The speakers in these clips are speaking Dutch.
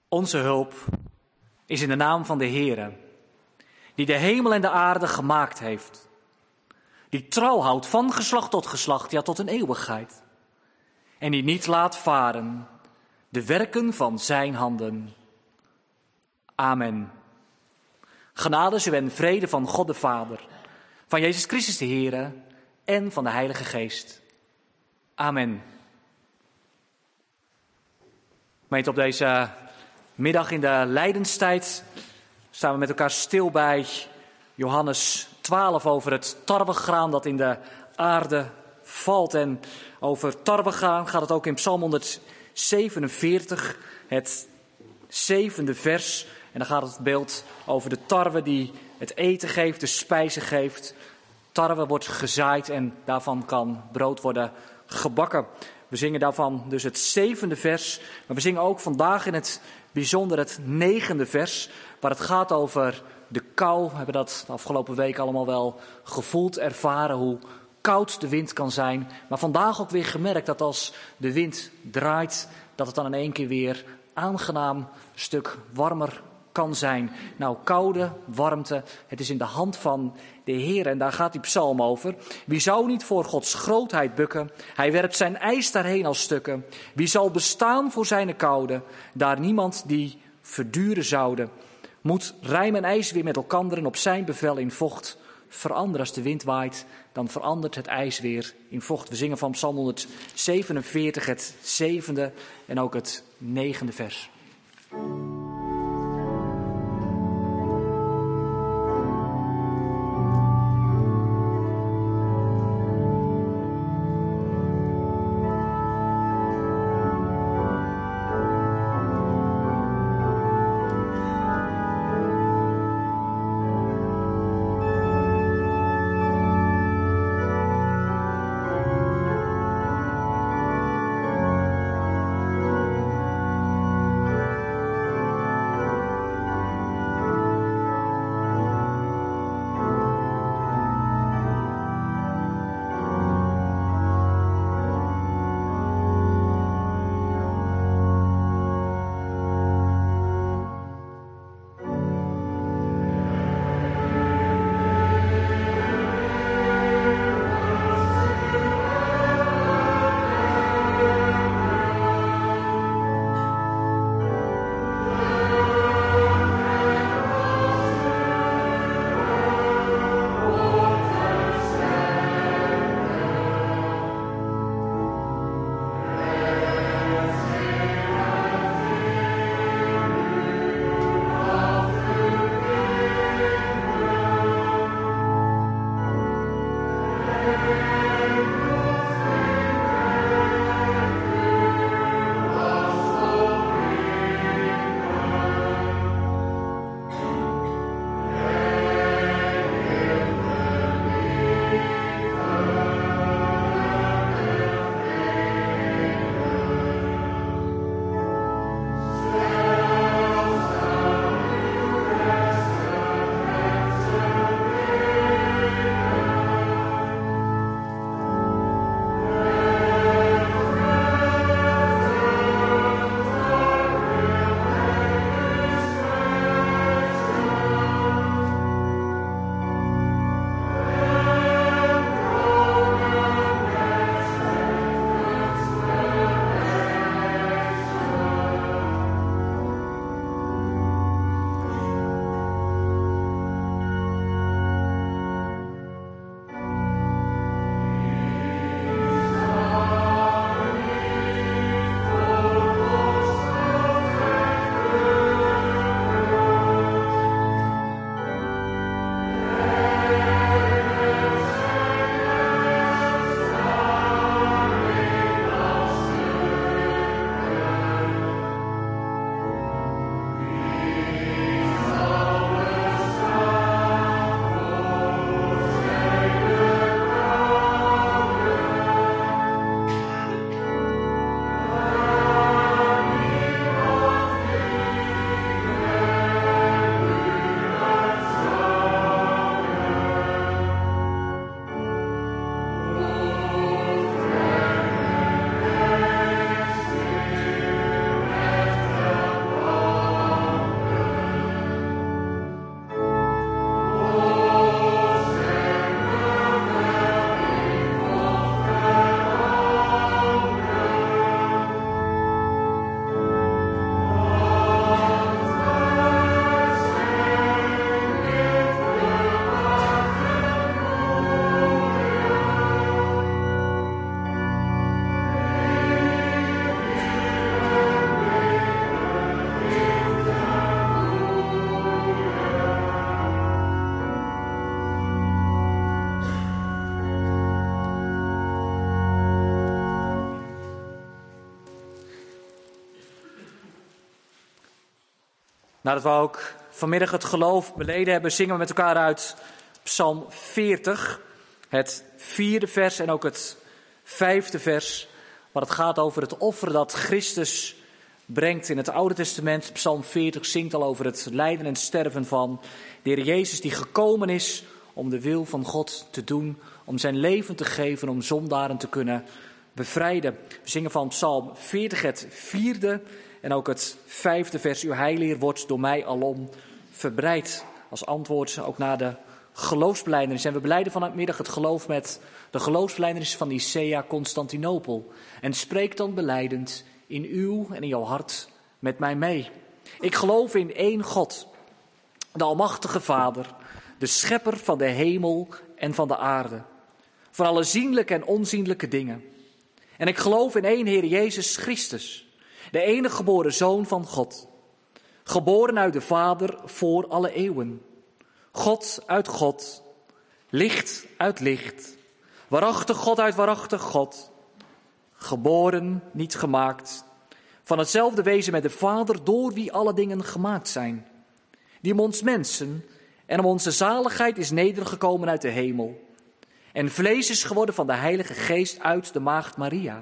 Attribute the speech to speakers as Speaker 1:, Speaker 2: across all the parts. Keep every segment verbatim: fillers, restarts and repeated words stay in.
Speaker 1: Onze hulp is in de naam van de Heere, die de hemel en de aarde gemaakt heeft. Die trouw houdt van geslacht tot geslacht, ja tot een eeuwigheid. En die niet laat varen de werken van zijn handen. Amen. Genade zij en vrede van God de Vader, van Jezus Christus de Heere en van de Heilige Geest. Amen. Gemeente, op deze middag in de lijdenstijd staan we met elkaar stil bij Johannes twaalf over het tarwegraan dat in de aarde valt. En over tarwegraan gaat het ook in Psalm honderdzevenenveertig, het zevende vers. En dan gaat het beeld over de tarwe die het eten geeft, de spijzen geeft. Tarwe wordt gezaaid en daarvan kan brood worden gebakken. We zingen daarvan dus het zevende vers, maar we zingen ook vandaag in het bijzonder het negende vers, waar het gaat over de kou. We hebben dat de afgelopen week allemaal wel gevoeld, ervaren hoe koud de wind kan zijn. Maar vandaag ook weer gemerkt dat als de wind draait, dat het dan in één keer weer aangenaam een stuk warmer kan zijn. Nou, koude, warmte, het is in de hand van de Heer en daar gaat die psalm over. Wie zou niet voor Gods grootheid bukken? Hij werpt zijn ijs daarheen als stukken. Wie zal bestaan voor zijn koude? Daar niemand die verduren zoude. Moet rijm en ijs weer met elkanderen op zijn bevel in vocht veranderen. Als de wind waait, dan verandert het ijs weer in vocht. We zingen van psalm honderdzevenenveertig het zevende en ook het negende vers. Nadat we ook vanmiddag het geloof beleden hebben, zingen we met elkaar uit Psalm veertig, het vierde vers en ook het vijfde vers, waar het gaat over het offer dat Christus brengt in het Oude Testament. Psalm veertig zingt al over het lijden en sterven van de Heer Jezus, die gekomen is om de wil van God te doen, om zijn leven te geven, om zondaren te kunnen bevrijden. We zingen van Psalm veertig het vierde en ook het vijfde vers. Uw heilleer wordt door mij alom verbreid. Als antwoord ook naar de geloofsbelijdenis. En we belijden vanmiddag het geloof met de geloofsbelijdenis van Nicea Constantinopel. En spreek dan belijdend in uw en in jouw hart met mij mee. Ik geloof in één God, de almachtige Vader, de schepper van de hemel en van de aarde, van alle zienlijke en onzienlijke dingen. En ik geloof in één Heer Jezus Christus, de enige geboren Zoon van God, geboren uit de Vader voor alle eeuwen. God uit God, licht uit licht, waarachtig God uit waarachtig God, geboren, niet gemaakt, van hetzelfde wezen met de Vader, door wie alle dingen gemaakt zijn, die om ons mensen en om onze zaligheid is nedergekomen uit de hemel, en vlees is geworden van de Heilige Geest uit de maagd Maria,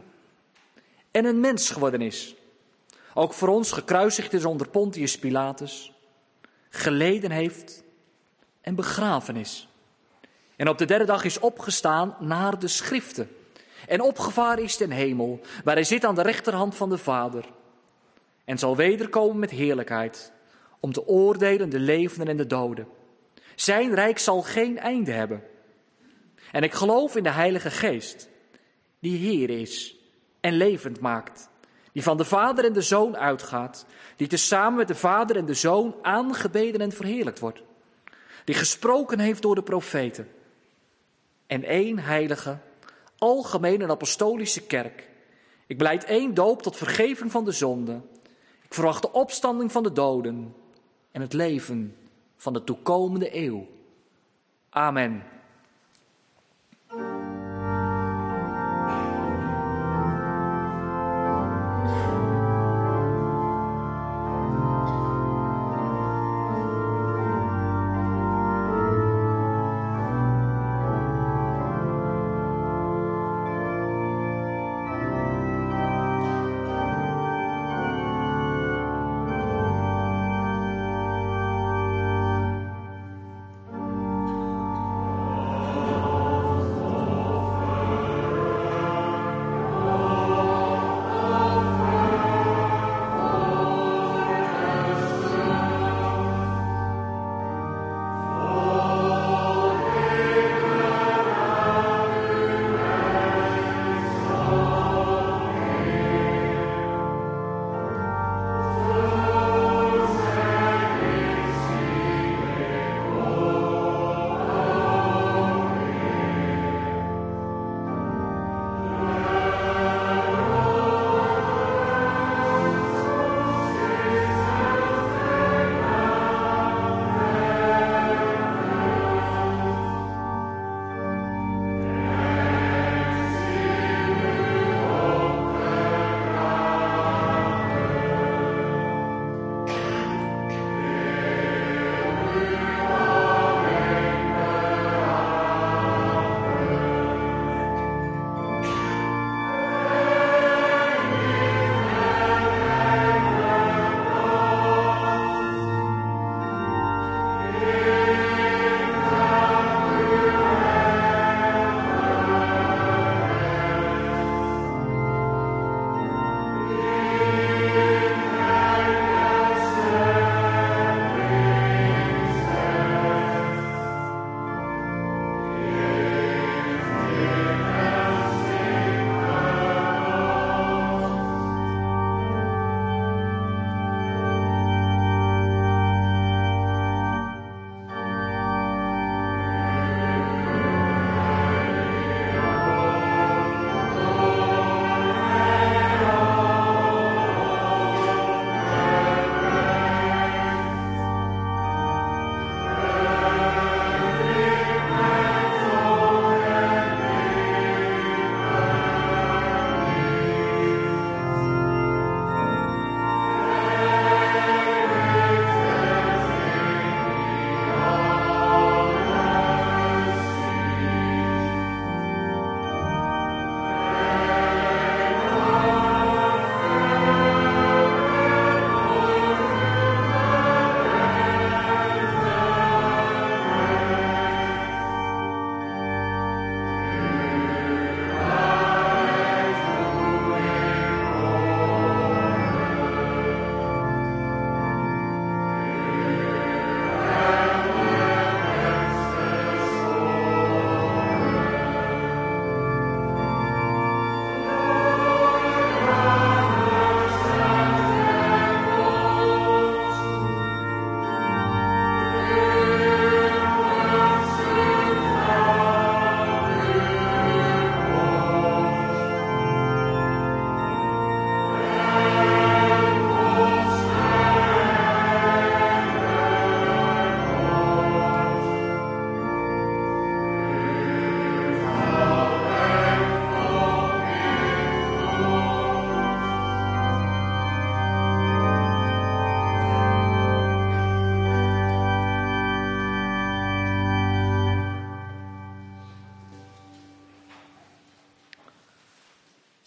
Speaker 1: en een mens geworden is, ook voor ons gekruisigd is onder Pontius Pilatus, geleden heeft en begraven is, en op de derde dag is opgestaan naar de schriften, en opgevaren is ten hemel, waar hij zit aan de rechterhand van de Vader, en zal wederkomen met heerlijkheid, om te oordelen de levenden en de doden. Zijn rijk zal geen einde hebben. En ik geloof in de Heilige Geest, die Heer is en levend maakt, die van de Vader en de Zoon uitgaat, die tezamen met de Vader en de Zoon aangebeden en verheerlijkt wordt, die gesproken heeft door de profeten. En één heilige, algemene en apostolische kerk. Ik belijd één doop tot vergeving van de zonde. Ik verwacht de opstanding van de doden en het leven van de toekomende eeuw. Amen.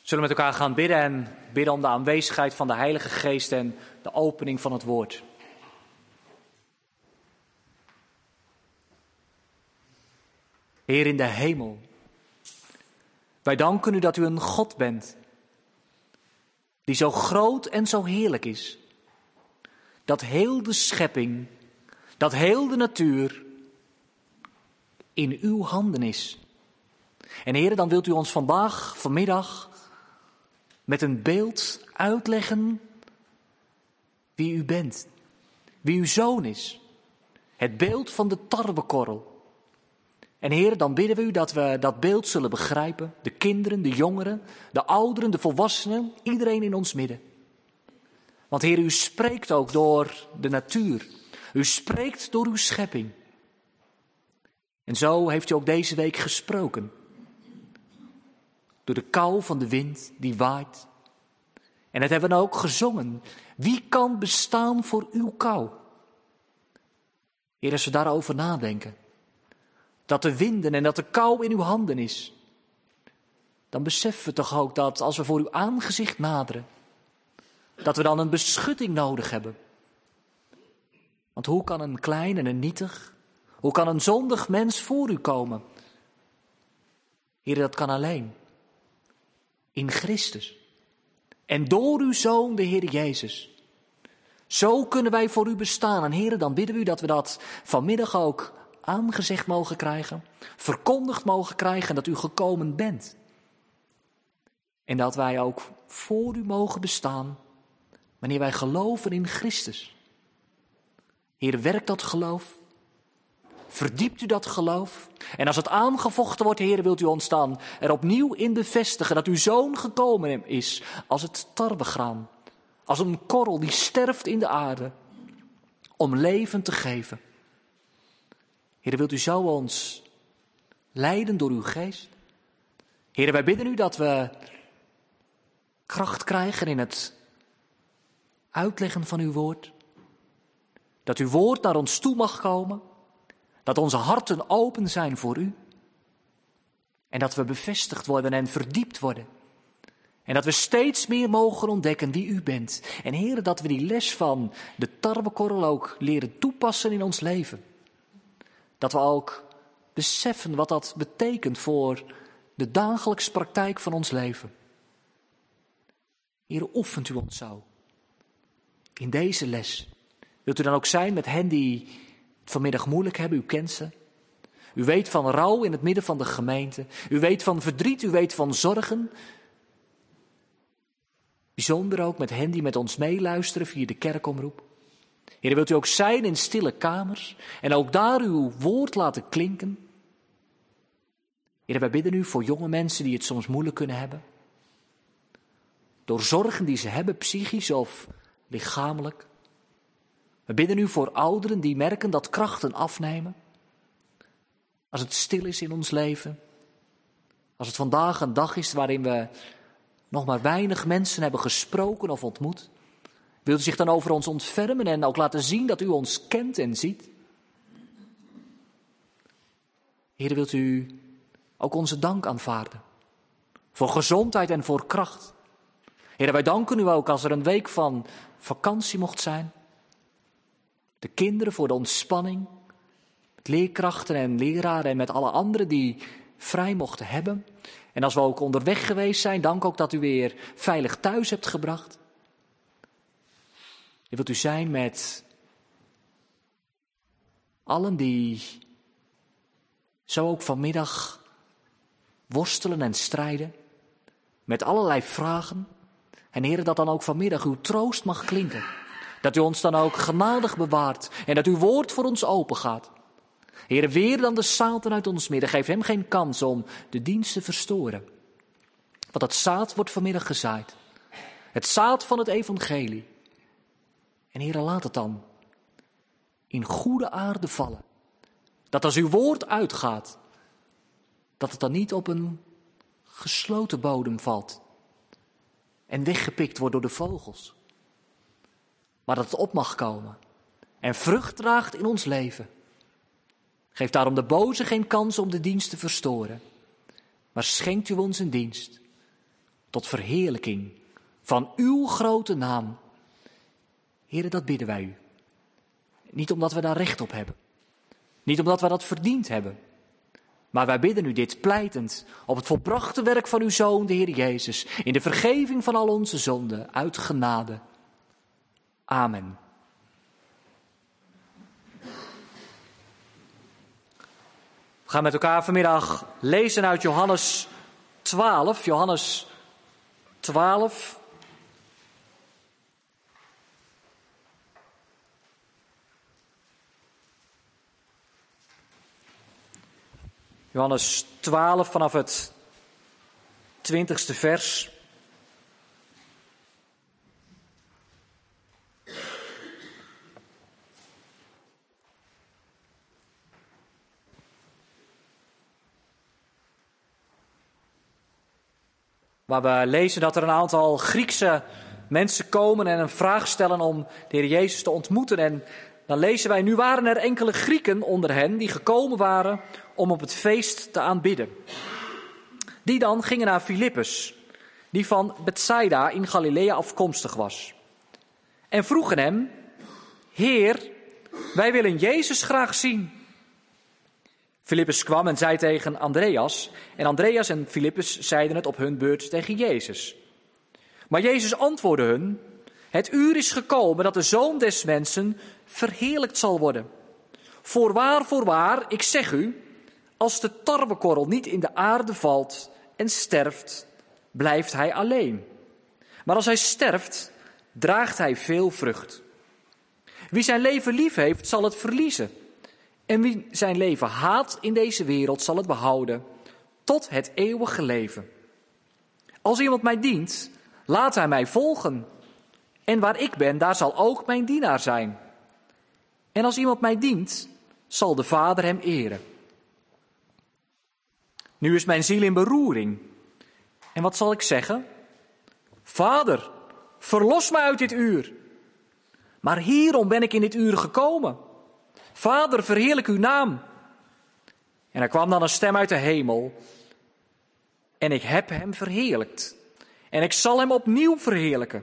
Speaker 1: Zullen we met elkaar gaan bidden en bidden om de aanwezigheid van de Heilige Geest en de opening van het woord. Heer in de hemel, wij danken u dat u een God bent, die zo groot en zo heerlijk is, dat heel de schepping, dat heel de natuur in uw handen is. En Heer, dan wilt u ons vandaag, vanmiddag, met een beeld uitleggen wie u bent, wie uw zoon is. Het beeld van de tarwekorrel. En Heer, dan bidden we u dat we dat beeld zullen begrijpen. De kinderen, de jongeren, de ouderen, de volwassenen, iedereen in ons midden. Want Heer, u spreekt ook door de natuur. U spreekt door uw schepping. En zo heeft u ook deze week gesproken. Door de kou van de wind die waait. En dat hebben we ook gezongen. Wie kan bestaan voor uw kou? Heer, als we daarover nadenken. Dat de winden en dat de kou in uw handen is. Dan beseffen we toch ook dat als we voor uw aangezicht naderen. Dat we dan een beschutting nodig hebben. Want hoe kan een klein en een nietig, hoe kan een zondig mens voor u komen? Heer, dat kan alleen. In Christus. En door uw Zoon, de Heer Jezus. Zo kunnen wij voor u bestaan. En Heer, dan bidden we u dat we dat vanmiddag ook aangezegd mogen krijgen. Verkondigd mogen krijgen dat u gekomen bent. En dat wij ook voor u mogen bestaan. Wanneer wij geloven in Christus. Heer, werkt dat geloof. Verdiept u dat geloof. En als het aangevochten wordt, Heer, wilt u ons dan er opnieuw in bevestigen dat uw Zoon gekomen is als het tarwegraan. Als een korrel die sterft in de aarde om leven te geven. Heer, wilt u zo ons leiden door uw geest? Heer, wij bidden u dat we kracht krijgen in het uitleggen van uw woord. Dat uw woord naar ons toe mag komen. Dat onze harten open zijn voor u. En dat we bevestigd worden en verdiept worden. En dat we steeds meer mogen ontdekken wie u bent. En Heer, dat we die les van de tarwekorrel ook leren toepassen in ons leven. Dat we ook beseffen wat dat betekent voor de dagelijkse praktijk van ons leven. Heer, oefent u ons zo. In deze les. Wilt u dan ook zijn met hen die het vanmiddag moeilijk hebben? U kent ze. U weet van rouw in het midden van de gemeente. U weet van verdriet, u weet van zorgen. Bijzonder ook met hen die met ons meeluisteren via de kerkomroep. Heer, wilt u ook zijn in stille kamers en ook daar uw woord laten klinken? Heer, wij bidden u voor jonge mensen die het soms moeilijk kunnen hebben. Door zorgen die ze hebben, psychisch of lichamelijk. We bidden u voor ouderen die merken dat krachten afnemen. Als het stil is in ons leven. Als het vandaag een dag is waarin we nog maar weinig mensen hebben gesproken of ontmoet. Wilt u zich dan over ons ontfermen en ook laten zien dat u ons kent en ziet? Heer, wilt u ook onze dank aanvaarden. Voor gezondheid en voor kracht. Heer, wij danken u ook als er een week van vakantie mocht zijn. De kinderen voor de ontspanning. Met leerkrachten en leraren en met alle anderen die vrij mochten hebben. En als we ook onderweg geweest zijn, dank ook dat u weer veilig thuis hebt gebracht. Heer, wilt u zijn met allen die zo ook vanmiddag worstelen en strijden. Met allerlei vragen. En Heer, dat dan ook vanmiddag uw troost mag klinken. Dat u ons dan ook genadig bewaart. En dat uw woord voor ons open gaat. Heer, weer dan de Satan uit ons midden. Geef hem geen kans om de dienst te verstoren. Want het zaad wordt vanmiddag gezaaid. Het zaad van het evangelie. En Heer, laat het dan in goede aarde vallen. Dat als uw woord uitgaat, dat het dan niet op een gesloten bodem valt. En weggepikt wordt door de vogels. Maar dat het op mag komen. En vrucht draagt in ons leven. Geef daarom de boze geen kans om de dienst te verstoren. Maar schenkt u ons een dienst. tot verheerlijking van uw grote naam. Heere, dat bidden wij u. Niet omdat we daar recht op hebben. Niet omdat we dat verdiend hebben. Maar wij bidden u dit pleitend op het volbrachte werk van uw Zoon, de Heer Jezus, in de vergeving van al onze zonden, uit genade. Amen. We gaan met elkaar vanmiddag lezen uit Johannes twaalf. Johannes twaalf. Johannes twaalf vanaf het twintigste vers. Waar we lezen dat er een aantal Griekse mensen komen en een vraag stellen om de Heer Jezus te ontmoeten. En dan lezen wij, nu waren er enkele Grieken onder hen die gekomen waren om op het feest te aanbidden. Die dan gingen naar Filippus, die van Bethsaida in Galilea afkomstig was. En vroegen hem, Heer, wij willen Jezus graag zien. Filippus kwam en zei tegen Andreas, en Andreas en Filippus zeiden het op hun beurt tegen Jezus. Maar Jezus antwoordde hun, het uur is gekomen dat de Zoon des Mensen verheerlijkt zal worden. Voorwaar, voorwaar, ik zeg u, als de tarwekorrel niet in de aarde valt en sterft, blijft hij alleen. Maar als hij sterft, draagt hij veel vrucht. Wie zijn leven lief heeft, zal het verliezen. En wie zijn leven haat in deze wereld, zal het behouden tot het eeuwige leven. Als iemand mij dient, laat hij mij volgen. En waar ik ben, daar zal ook mijn dienaar zijn. En als iemand mij dient, zal de Vader hem eren. Nu is mijn ziel in beroering. En wat zal ik zeggen? Vader, verlos mij uit dit uur. Maar hierom ben ik in dit uur gekomen. Vader, verheerlijk uw naam. En er kwam dan een stem uit de hemel. En ik heb hem verheerlijkt. En ik zal hem opnieuw verheerlijken.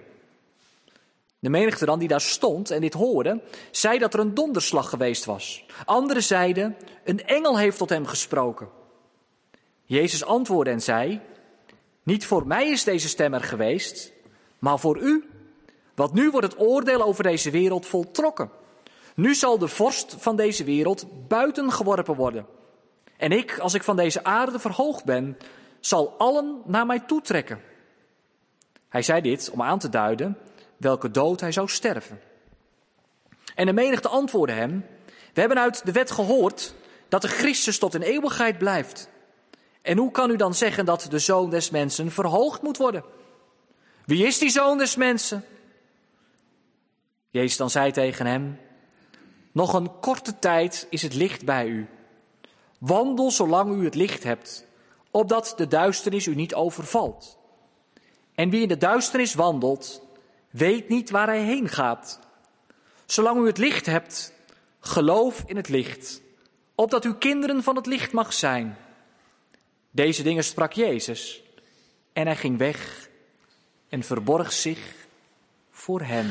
Speaker 1: De menigte dan die daar stond en dit hoorde, zei dat er een donderslag geweest was. Anderen zeiden, een engel heeft tot hem gesproken. Jezus antwoordde en zei, niet voor mij is deze stem er geweest, maar voor u. Want nu wordt het oordeel over deze wereld voltrokken. Nu zal de vorst van deze wereld buiten geworpen worden. En ik, als ik van deze aarde verhoogd ben, zal allen naar mij toetrekken. Hij zei dit om aan te duiden welke dood hij zou sterven. En de menigte antwoordde hem, we hebben uit de wet gehoord dat de Christus tot in eeuwigheid blijft. En hoe kan u dan zeggen dat de Zoon des Mensen verhoogd moet worden? Wie is die Zoon des Mensen? Jezus dan zei tegen hem, nog een korte tijd is het licht bij u. Wandel zolang u het licht hebt, opdat de duisternis u niet overvalt. En wie in de duisternis wandelt, weet niet waar hij heen gaat. Zolang u het licht hebt, geloof in het licht, opdat u kinderen van het licht mag zijn. Deze dingen sprak Jezus en hij ging weg en verborg zich voor hen.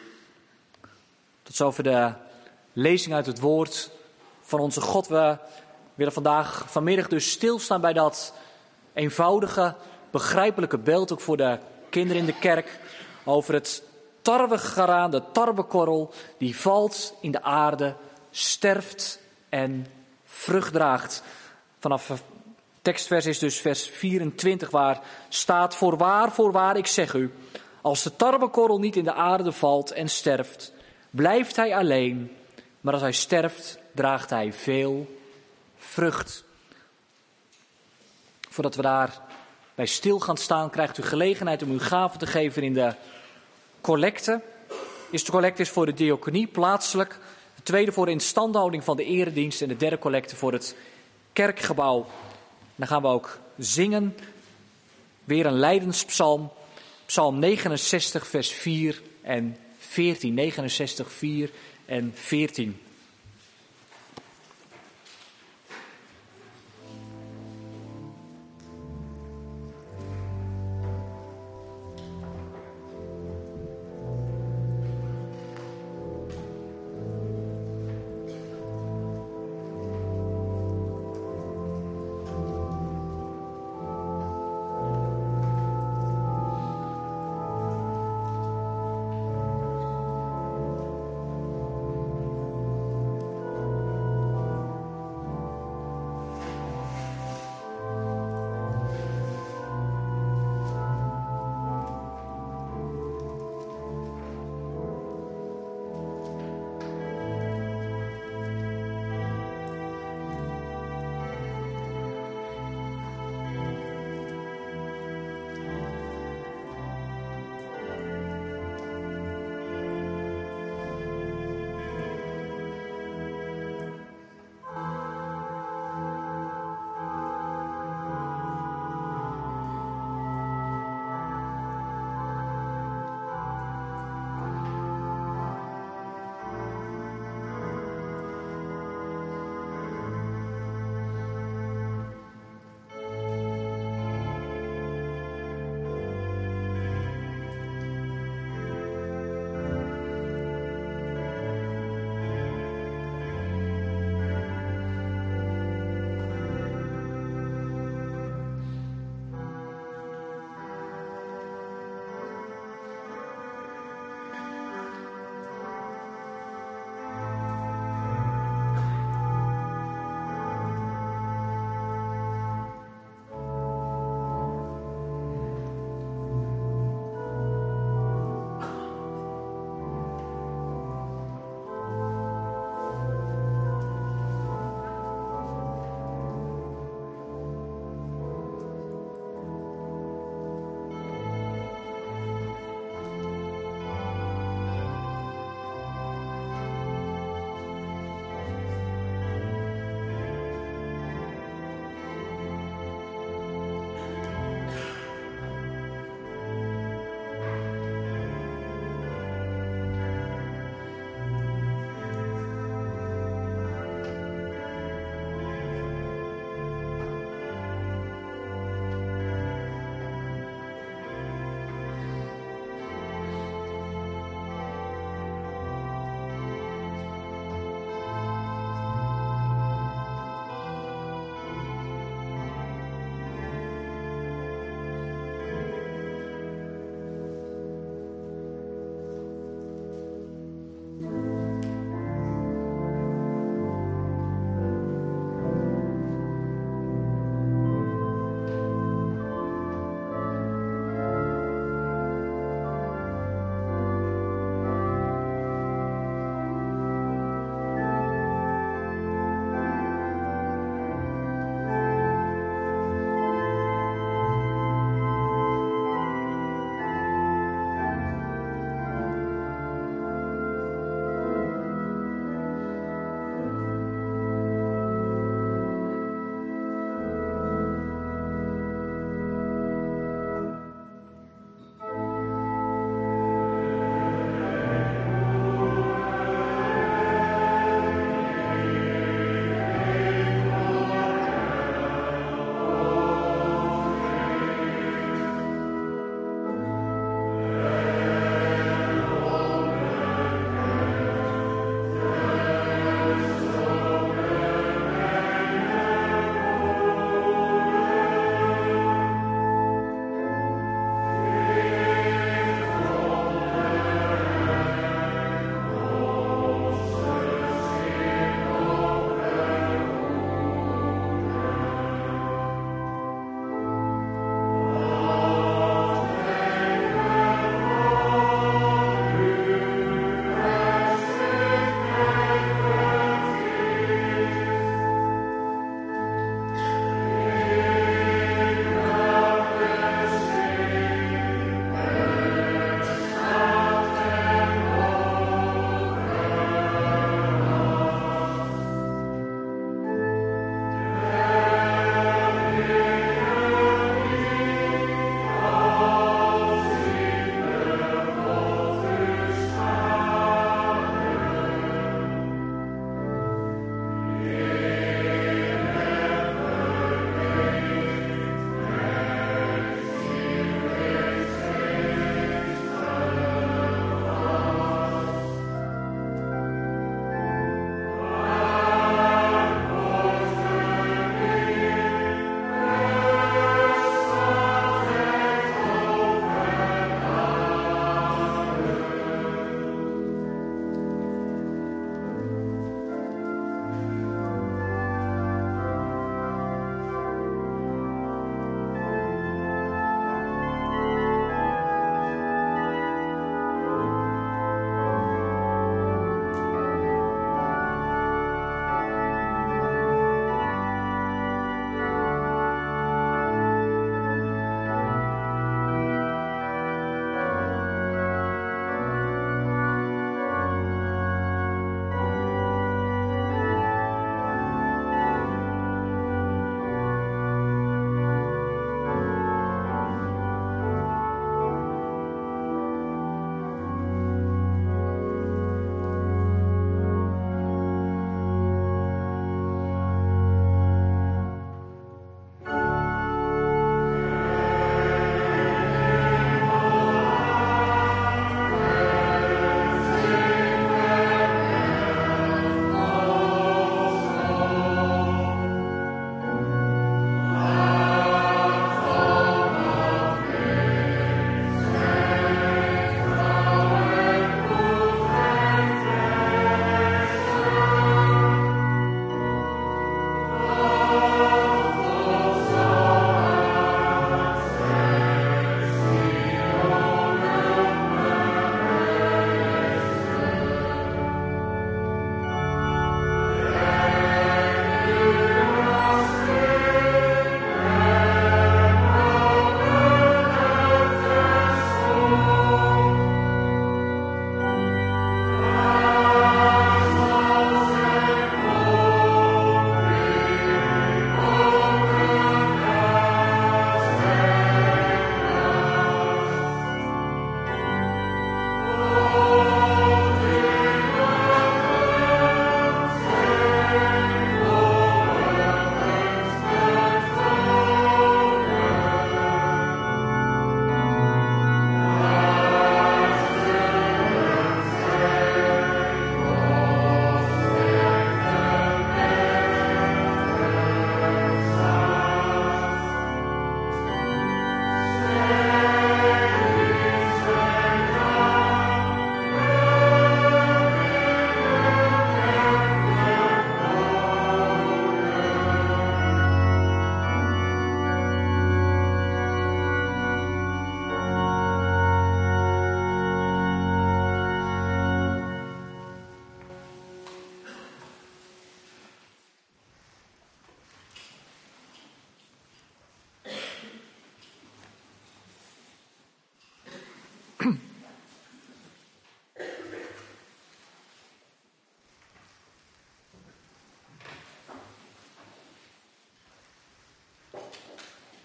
Speaker 1: Tot zover de lezing uit het woord van onze God. We willen vandaag, vanmiddag dus stilstaan bij dat eenvoudige, begrijpelijke beeld, ook voor de kinderen in de kerk, over het tarwegraan, de tarwekorrel, die valt in de aarde, sterft en vrucht draagt. Vanaf het tekstvers is dus vers vierentwintig, waar staat, voorwaar, voorwaar, ik zeg u, als de tarwekorrel niet in de aarde valt en sterft, blijft hij alleen, maar als hij sterft, draagt hij veel vrucht. Voordat we daar bij stil gaan staan, krijgt u gelegenheid om uw gave te geven in de collecte. Is de collecte is voor de diaconie plaatselijk. De tweede voor de instandhouding van de eredienst. En de derde collecte voor het kerkgebouw. En dan gaan we ook zingen. Weer een lijdenspsalm. Psalm negenenzestig, vers vier en veertien. negenenzestig, vier en veertien.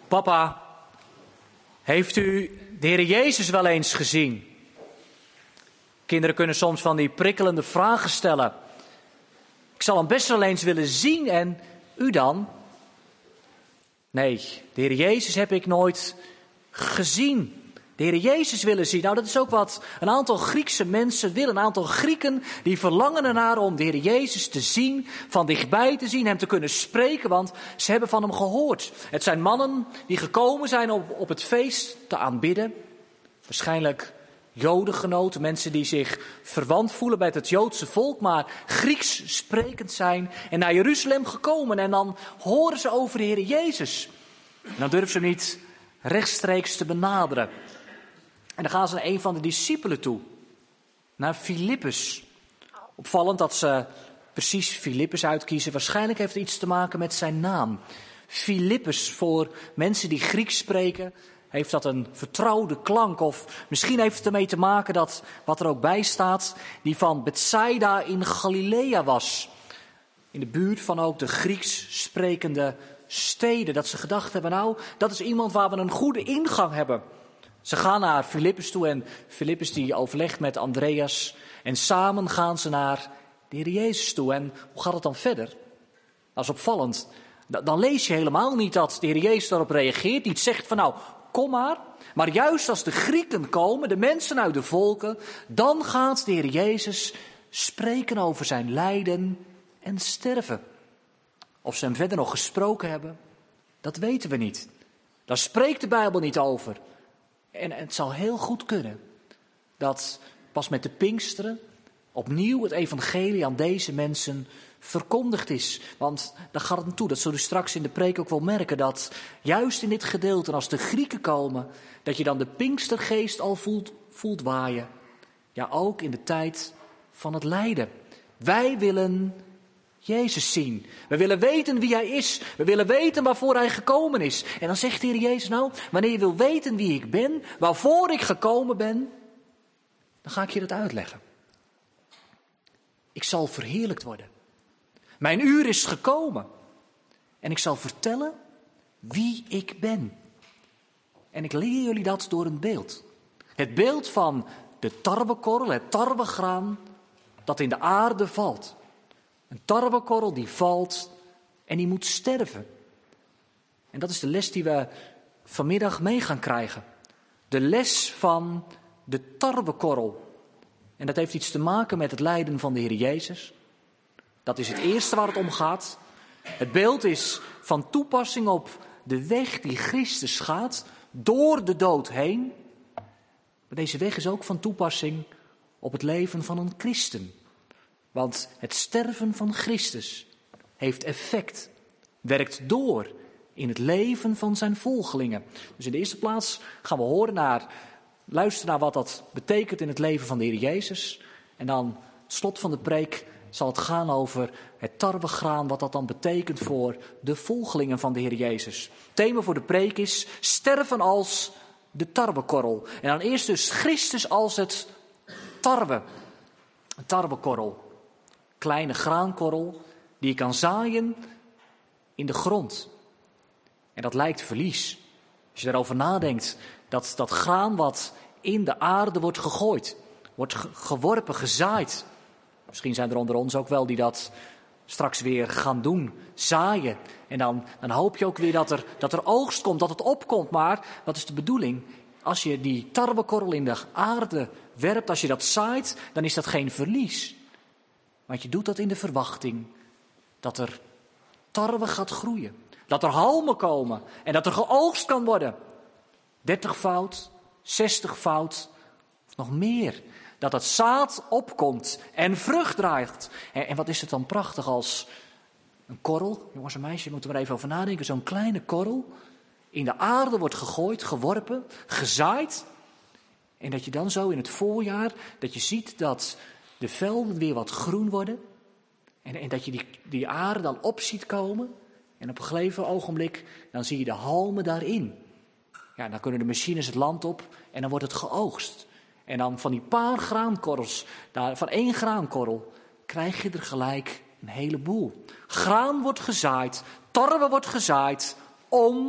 Speaker 1: Papa, heeft u de Heer Jezus wel eens gezien? Kinderen kunnen soms van die prikkelende vragen stellen. Ik zal hem best wel eens willen zien en u dan? Nee, de Heer Jezus heb ik nooit gezien. De Heer Jezus willen zien. Nou, dat is ook wat een aantal Griekse mensen willen. Een aantal Grieken die verlangen ernaar om de Heer Jezus te zien, van dichtbij te zien, hem te kunnen spreken, want ze hebben van hem gehoord. Het zijn mannen die gekomen zijn om op het feest te aanbidden. Waarschijnlijk Jodengenoten, mensen die zich verwant voelen bij het Joodse volk, maar Grieks sprekend zijn en naar Jeruzalem gekomen. En dan horen ze over de Heer Jezus. En dan durven ze hem niet rechtstreeks te benaderen. En dan gaan ze naar een van de discipelen toe, naar Filippus. Opvallend dat ze precies Filippus uitkiezen. Waarschijnlijk heeft het iets te maken met zijn naam. Filippus, voor mensen die Grieks spreken, heeft dat een vertrouwde klank. Of misschien heeft het ermee te maken dat, wat er ook bij staat, die van Bethsaida in Galilea was. In de buurt van ook de Grieks sprekende steden. Dat ze gedacht hebben, nou, dat is iemand waar we een goede ingang hebben. Ze gaan naar Filippus toe en Filippus die overlegt met Andreas. En samen gaan ze naar de Heer Jezus toe. En hoe gaat het dan verder? Dat is opvallend. Dan lees je helemaal niet dat de Heer Jezus daarop reageert. Niet zegt van nou, kom maar. Maar juist als de Grieken komen, de mensen uit de volken, dan gaat de Heer Jezus spreken over zijn lijden en sterven. Of ze hem verder nog gesproken hebben, dat weten we niet. Daar spreekt de Bijbel niet over. En het zal heel goed kunnen dat pas met de Pinksteren opnieuw het evangelie aan deze mensen verkondigd is. Want daar gaat het naartoe. Dat zullen we straks in de preek ook wel merken. Dat juist in dit gedeelte, als de Grieken komen, dat je dan de Pinkstergeest al voelt, voelt waaien. Ja, ook in de tijd van het lijden. Wij willen Jezus zien. We willen weten wie hij is. We willen weten waarvoor hij gekomen is. En dan zegt de Heer Jezus, nou, wanneer je wil weten wie ik ben, waarvoor ik gekomen ben, dan ga ik je dat uitleggen. Ik zal verheerlijkt worden. Mijn uur is gekomen. En ik zal vertellen wie ik ben. En ik leer jullie dat door een beeld. Het beeld van de tarwekorrel, het tarwegraan, dat in de aarde valt. Een tarwekorrel die valt en die moet sterven. En dat is de les die we vanmiddag mee gaan krijgen. De les van de tarwekorrel. En dat heeft iets te maken met het lijden van de Heer Jezus. Dat is het eerste waar het om gaat. Het beeld is van toepassing op de weg die Christus gaat, door de dood heen. Maar deze weg is ook van toepassing op het leven van een christen. Want het sterven van Christus heeft effect, werkt door in het leven van zijn volgelingen. Dus in de eerste plaats gaan we horen naar, luisteren naar wat dat betekent in het leven van de Heer Jezus. En dan, het slot van de preek, zal het gaan over het tarwegraan, wat dat dan betekent voor de volgelingen van de Heer Jezus. Het thema voor de preek is sterven als de tarwekorrel. En dan eerst dus Christus als het tarwe, een tarwekorrel. Kleine graankorrel die je kan zaaien in de grond. En dat lijkt verlies. Als je daarover nadenkt, dat, dat graan wat in de aarde wordt gegooid, wordt ge- geworpen, gezaaid. Misschien zijn er onder ons ook wel die dat straks weer gaan doen, zaaien. En dan, dan hoop je ook weer dat er, dat er oogst komt, dat het opkomt. Maar wat is de bedoeling? Als je die tarwekorrel in de aarde werpt, als je dat zaait, dan is dat geen verlies. Want je doet dat in de verwachting dat er tarwe gaat groeien. Dat er halmen komen en dat er geoogst kan worden. dertigvoud, zestigvoud of nog meer. Dat het zaad opkomt en vrucht draagt. En, en wat is het dan prachtig als een korrel. Jongens en meisjes, je moet er maar even over nadenken. Zo'n kleine korrel in de aarde wordt gegooid, geworpen, gezaaid. En dat je dan zo in het voorjaar, dat je ziet dat de velden weer wat groen worden. En, en dat je die, die aarde dan op ziet komen. En op een gegeven ogenblik, dan zie je de halmen daarin. Ja, dan kunnen de machines het land op en dan wordt het geoogst. En dan van die paar graankorrels, daar, van één graankorrel, krijg je er gelijk een heleboel. Graan wordt gezaaid, tarwe wordt gezaaid om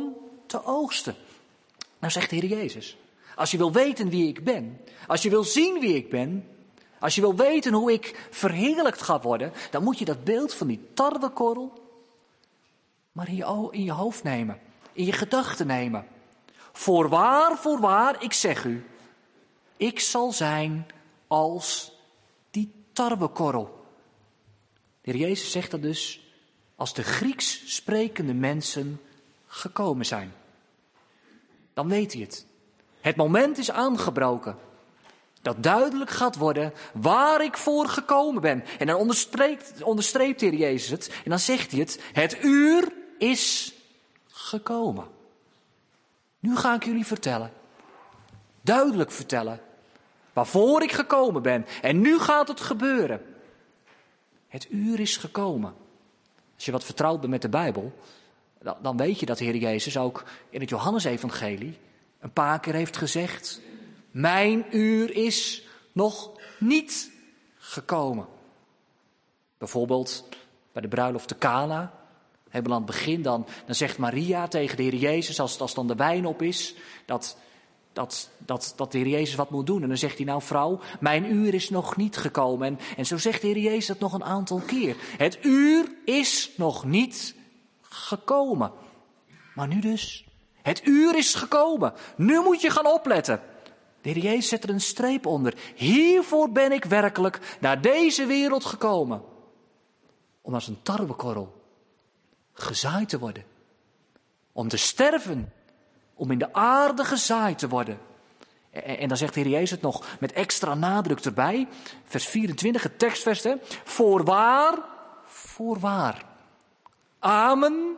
Speaker 1: te oogsten. Nou zegt de Heer Jezus, als je wil weten wie ik ben, als je wil zien wie ik ben, als je wil weten hoe ik verheerlijkt ga worden, dan moet je dat beeld van die tarwekorrel maar in je, in je hoofd nemen, in je gedachten nemen. Voorwaar, voorwaar, ik zeg u, ik zal zijn als die tarwekorrel. De Heer Jezus zegt dat dus als de Grieks sprekende mensen gekomen zijn. Dan weet hij het. Het moment is aangebroken. Dat duidelijk gaat worden waar ik voor gekomen ben. En dan onderstreept, onderstreept de Heer Jezus het. En dan zegt hij het. Het uur is gekomen. Nu ga ik jullie vertellen. Duidelijk vertellen. Waarvoor ik gekomen ben. En nu gaat het gebeuren. Het uur is gekomen. Als je wat vertrouwd bent met de Bijbel, dan, dan weet je dat de Heer Jezus ook in het Johannesevangelie een paar keer heeft gezegd: mijn uur is nog niet gekomen. Bijvoorbeeld bij de bruiloft te Cana. Helemaal aan het begin dan, dan zegt Maria tegen de Heer Jezus, als, als dan de wijn op is, dat, dat, dat, dat de Heer Jezus wat moet doen. En dan zegt hij: nou vrouw, mijn uur is nog niet gekomen. En, en zo zegt de Heer Jezus dat nog een aantal keer. Het uur is nog niet gekomen. Maar nu dus, het uur is gekomen. Nu moet je gaan opletten. De Heer Jezus zet er een streep onder. Hiervoor ben ik werkelijk naar deze wereld gekomen. Om als een tarwekorrel gezaaid te worden. Om te sterven. Om in de aarde gezaaid te worden. En, en dan zegt de Heer Jezus het nog met extra nadruk erbij. Vers vierentwintig, het tekstvers. Hè. Voorwaar, voorwaar. Amen,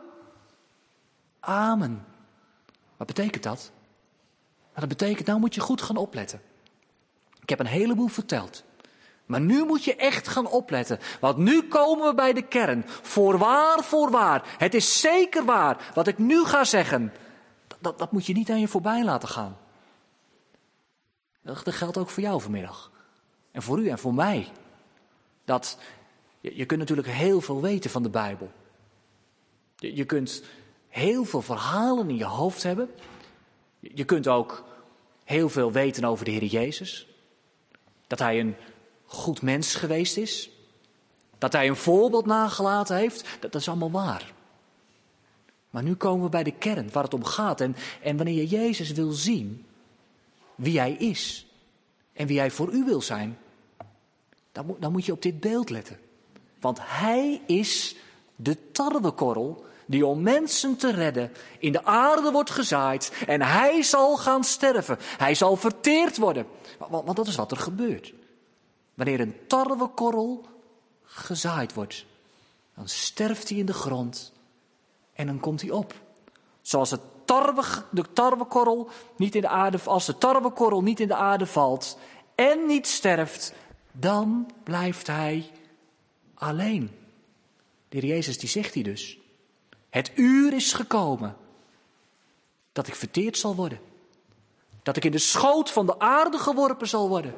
Speaker 1: amen. Wat betekent dat? Nou, dat betekent, nou moet je goed gaan opletten. Ik heb een heleboel verteld. Maar nu moet je echt gaan opletten. Want nu komen we bij de kern. Voorwaar, voorwaar. Het is zeker waar. Wat ik nu ga zeggen, dat, dat, dat moet je niet aan je voorbij laten gaan. Dat geldt ook voor jou vanmiddag. En voor u en voor mij. Dat, je, je kunt natuurlijk heel veel weten van de Bijbel. Je, je kunt heel veel verhalen in je hoofd hebben. Je, je kunt ook heel veel weten over de Heer Jezus. Dat hij een goed mens geweest is. Dat hij een voorbeeld nagelaten heeft. Dat, dat is allemaal waar. Maar nu komen we bij de kern waar het om gaat. En, en wanneer je Jezus wil zien, wie hij is en wie hij voor u wil zijn, dan moet, dan moet je op dit beeld letten. Want hij is de tarwekorrel die om mensen te redden in de aarde wordt gezaaid. En hij zal gaan sterven. Hij zal verteerd worden. Want, want dat is wat er gebeurt. Wanneer een tarwekorrel gezaaid wordt, dan sterft hij in de grond en dan komt hij op. Zoals het tarwe, de tarwekorrel niet in de aarde, als de tarwekorrel niet in de aarde valt en niet sterft, dan blijft hij alleen. De Heer Jezus die zegt hij dus: het uur is gekomen dat ik verteerd zal worden. Dat ik in de schoot van de aarde geworpen zal worden.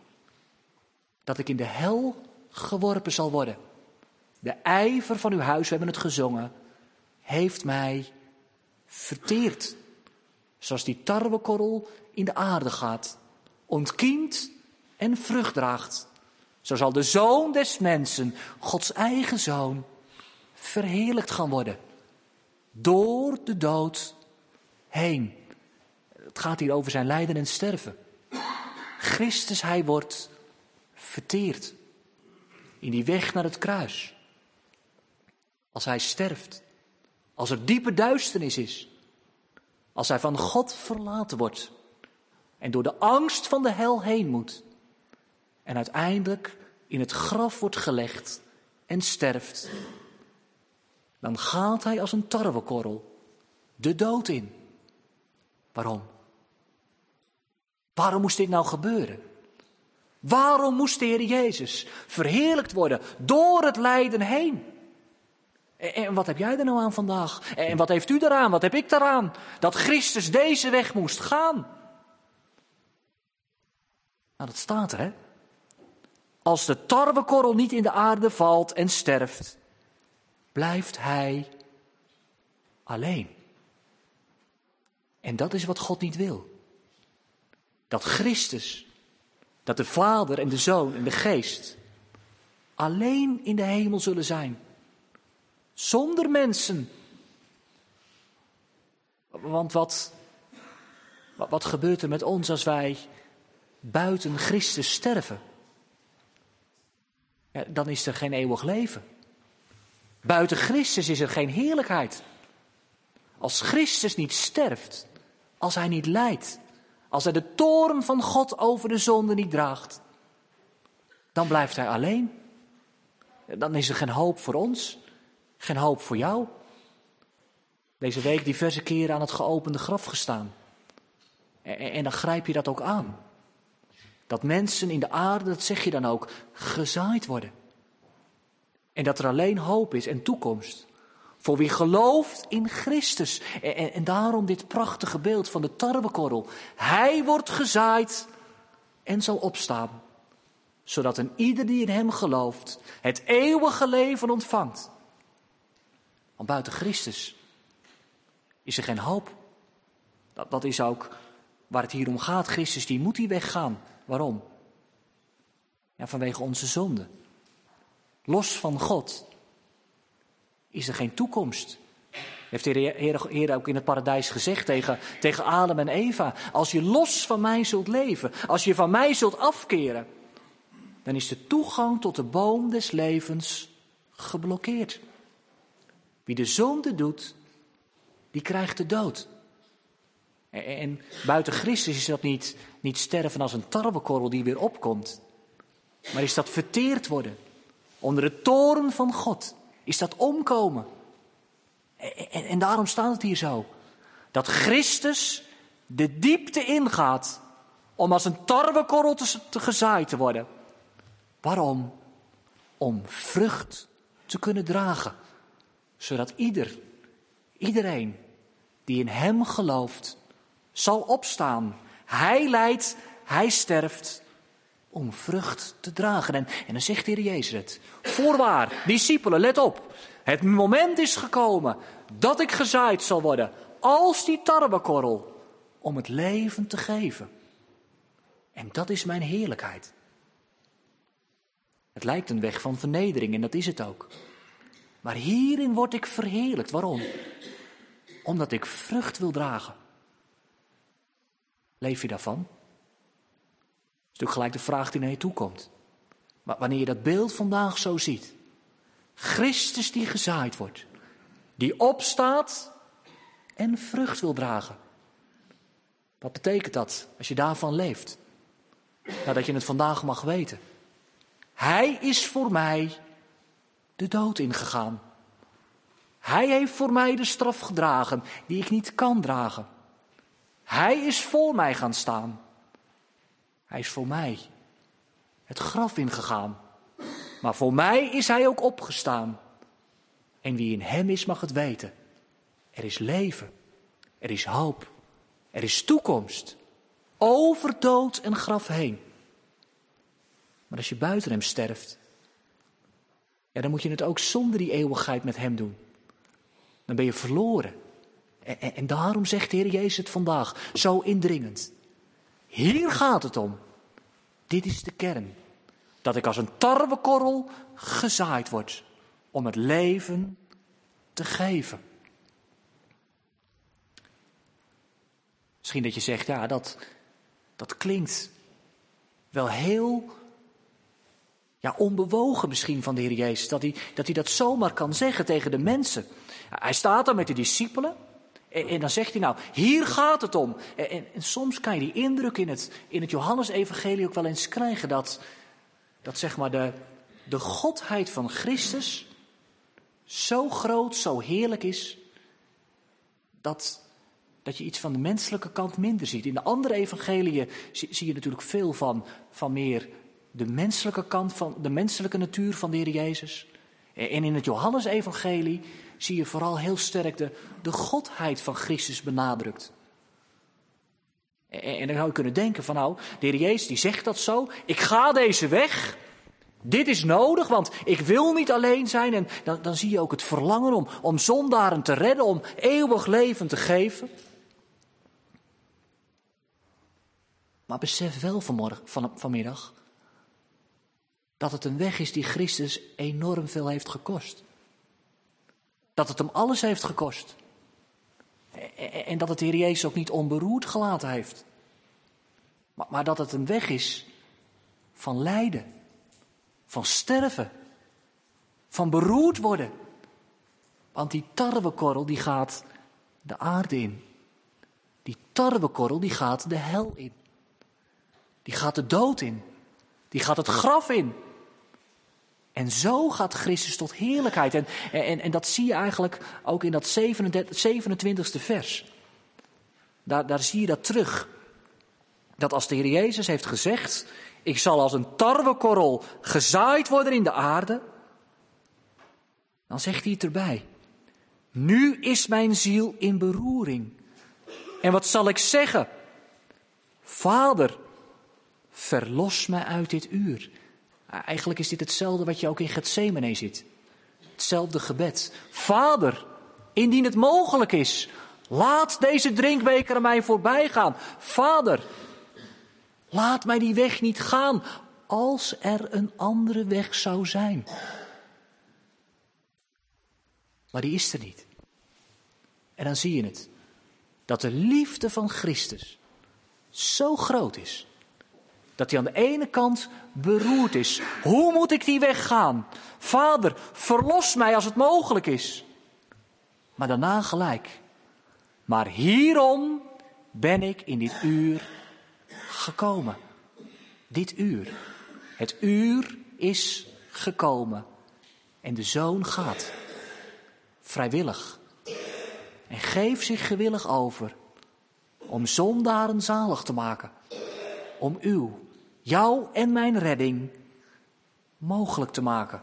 Speaker 1: Dat ik in de hel geworpen zal worden. De ijver van uw huis, we hebben het gezongen, heeft mij verteerd. Zoals die tarwekorrel in de aarde gaat, ontkiemt en vrucht draagt. Zo zal de Zoon des mensen, Gods eigen Zoon, verheerlijkt gaan worden. Door de dood heen. Het gaat hier over zijn lijden en sterven. Christus, hij wordt verteerd. In die weg naar het kruis. Als hij sterft. Als er diepe duisternis is. Als hij van God verlaten wordt. En door de angst van de hel heen moet. En uiteindelijk in het graf wordt gelegd en sterft. Dan gaat hij als een tarwekorrel de dood in. Waarom? Waarom moest dit nou gebeuren? Waarom moest de Heer Jezus verheerlijkt worden door het lijden heen? En wat heb jij er nou aan vandaag? En wat heeft u eraan? Wat heb ik daaraan? Dat Christus deze weg moest gaan. Nou, dat staat er, hè? Als de tarwekorrel niet in de aarde valt en sterft, blijft hij alleen. En dat is wat God niet wil. Dat Christus, dat de Vader en de Zoon en de Geest alleen in de hemel zullen zijn. Zonder mensen. Want wat, wat gebeurt er met ons als wij buiten Christus sterven? Ja, dan is er geen eeuwig leven. Buiten Christus is er geen heerlijkheid. Als Christus niet sterft, als hij niet lijdt, als hij de toorn van God over de zonde niet draagt, dan blijft hij alleen. Dan is er geen hoop voor ons, geen hoop voor jou. Deze week diverse keren aan het geopende graf gestaan. En, en dan grijp je dat ook aan. Dat mensen in de aarde, dat zeg je dan ook, gezaaid worden. En dat er alleen hoop is en toekomst. Voor wie gelooft in Christus. En, en, en daarom dit prachtige beeld van de tarwekorrel. Hij wordt gezaaid en zal opstaan. Zodat een ieder die in hem gelooft het eeuwige leven ontvangt. Want buiten Christus is er geen hoop. Dat, dat is ook waar het hier om gaat. Christus die moet hier weggaan. Waarom? Ja, vanwege onze zonde. Los van God is er geen toekomst. Heeft de Heer, Heer ook in het paradijs gezegd tegen, tegen Adam en Eva. Als je los van mij zult leven, als je van mij zult afkeren, dan is de toegang tot de boom des levens geblokkeerd. Wie de zonde doet, die krijgt de dood. En, en buiten Christus is dat niet, niet sterven als een tarwekorrel die weer opkomt. Maar is dat verteerd worden. Onder de toorn van God is dat omkomen. En, en, en daarom staat het hier zo. Dat Christus de diepte ingaat om als een tarwekorrel te, te gezaaid te worden. Waarom? Om vrucht te kunnen dragen. Zodat ieder, iedereen die in hem gelooft, zal opstaan. Hij lijdt, hij sterft om vrucht te dragen. En, en dan zegt de Heer Jezus het. Voorwaar, discipelen, let op. Het moment is gekomen dat ik gezaaid zal worden als die tarwekorrel om het leven te geven. En dat is mijn heerlijkheid. Het lijkt een weg van vernedering en dat is het ook. Maar hierin word ik verheerlijkt. Waarom? Omdat ik vrucht wil dragen. Leef je daarvan? Dat is natuurlijk gelijk de vraag die naar je toe komt. Maar wanneer je dat beeld vandaag zo ziet. Christus die gezaaid wordt. Die opstaat en vrucht wil dragen. Wat betekent dat als je daarvan leeft? Nou, dat je het vandaag mag weten. Hij is voor mij de dood ingegaan. Hij heeft voor mij de straf gedragen die ik niet kan dragen. Hij is voor mij gaan staan. Hij is voor mij het graf ingegaan. Maar voor mij is hij ook opgestaan. En wie in hem is mag het weten. Er is leven. Er is hoop. Er is toekomst. Over dood en graf heen. Maar als je buiten hem sterft, ja, dan moet je het ook zonder die eeuwigheid met hem doen. Dan ben je verloren. En, en, en daarom zegt de Heer Jezus het vandaag zo indringend. Hier gaat het om. Dit is de kern. Dat ik als een tarwekorrel gezaaid word om het leven te geven. Misschien dat je zegt, ja, dat, dat klinkt wel heel ja, onbewogen misschien van de Heer Jezus. Dat hij, dat hij dat zomaar kan zeggen tegen de mensen. Hij staat daar met de discipelen. En, en dan zegt hij nou, hier gaat het om. En, en, en soms kan je die indruk in het, in het Johannes-evangelie ook wel eens krijgen. Dat, dat zeg maar de, de godheid van Christus zo groot, zo heerlijk is. Dat, dat je iets van de menselijke kant minder ziet. In de andere evangeliën zie, zie je natuurlijk veel van, van meer de menselijke kant, van de menselijke natuur van de Heer Jezus. En in het Johannes-evangelie zie je vooral heel sterk de, de godheid van Christus benadrukt. En, en dan zou je kunnen denken van nou, de Heer Jezus die zegt dat zo. Ik ga deze weg. Dit is nodig, want ik wil niet alleen zijn. En dan, dan zie je ook het verlangen om, om zondaren te redden, om eeuwig leven te geven. Maar besef wel vanmorgen, van, vanmiddag dat het een weg is die Christus enorm veel heeft gekost. Dat het hem alles heeft gekost. En dat het de Heer Jezus ook niet onberoerd gelaten heeft. Maar, maar dat het een weg is van lijden, van sterven, van beroerd worden. Want die tarwekorrel die gaat de aarde in. Die tarwekorrel die gaat de hel in. Die gaat de dood in. Die gaat het graf in. En zo gaat Christus tot heerlijkheid. En, en, en dat zie je eigenlijk ook in dat zevenentwintigste vers. Daar, daar zie je dat terug. Dat als de Heer Jezus heeft gezegd: ik zal als een tarwekorrel gezaaid worden in de aarde. Dan zegt hij het erbij. Nu is mijn ziel in beroering. En wat zal ik zeggen? Vader, verlos mij uit dit uur. Eigenlijk is dit hetzelfde wat je ook in Getsemane ziet. Hetzelfde gebed. Vader, indien het mogelijk is, laat deze drinkbeker aan mij voorbij gaan. Vader, laat mij die weg niet gaan, als er een andere weg zou zijn. Maar die is er niet. En dan zie je het. Dat de liefde van Christus zo groot is. Dat hij aan de ene kant beroerd is. Hoe moet ik die weg gaan? Vader, verlos mij als het mogelijk is. Maar daarna gelijk. Maar hierom ben ik in dit uur gekomen. Dit uur. Het uur is gekomen. En de Zoon gaat. Vrijwillig. En geeft zich gewillig over. Om zondaren zalig te maken. Om uw, jouw en mijn redding mogelijk te maken.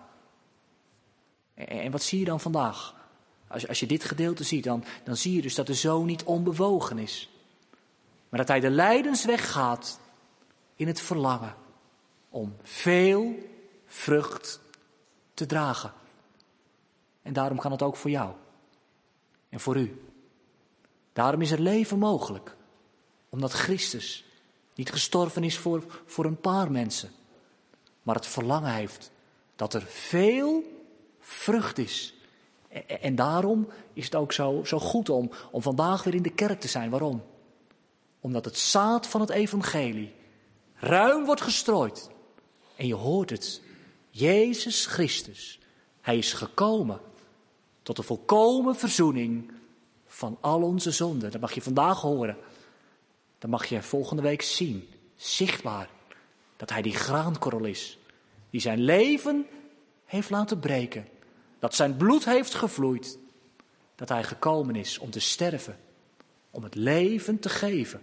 Speaker 1: En, en wat zie je dan vandaag? Als, als je dit gedeelte ziet, dan, dan zie je dus dat de Zoon niet onbewogen is. Maar dat hij de lijdensweg gaat in het verlangen om veel vrucht te dragen. En daarom kan het ook voor jou en voor u. Daarom is er leven mogelijk. Omdat Christus niet gestorven is voor, voor een paar mensen. Maar het verlangen heeft dat er veel vrucht is. En, en daarom is het ook zo, zo goed om, om vandaag weer in de kerk te zijn. Waarom? Omdat het zaad van het evangelie ruim wordt gestrooid. En je hoort het. Jezus Christus. Hij is gekomen tot de volkomen verzoening van al onze zonden. Dat mag je vandaag horen. Dat mag je volgende week zien. Zichtbaar. Dat hij die graankorrel is. Die zijn leven heeft laten breken. Dat zijn bloed heeft gevloeid. Dat hij gekomen is om te sterven. Om het leven te geven.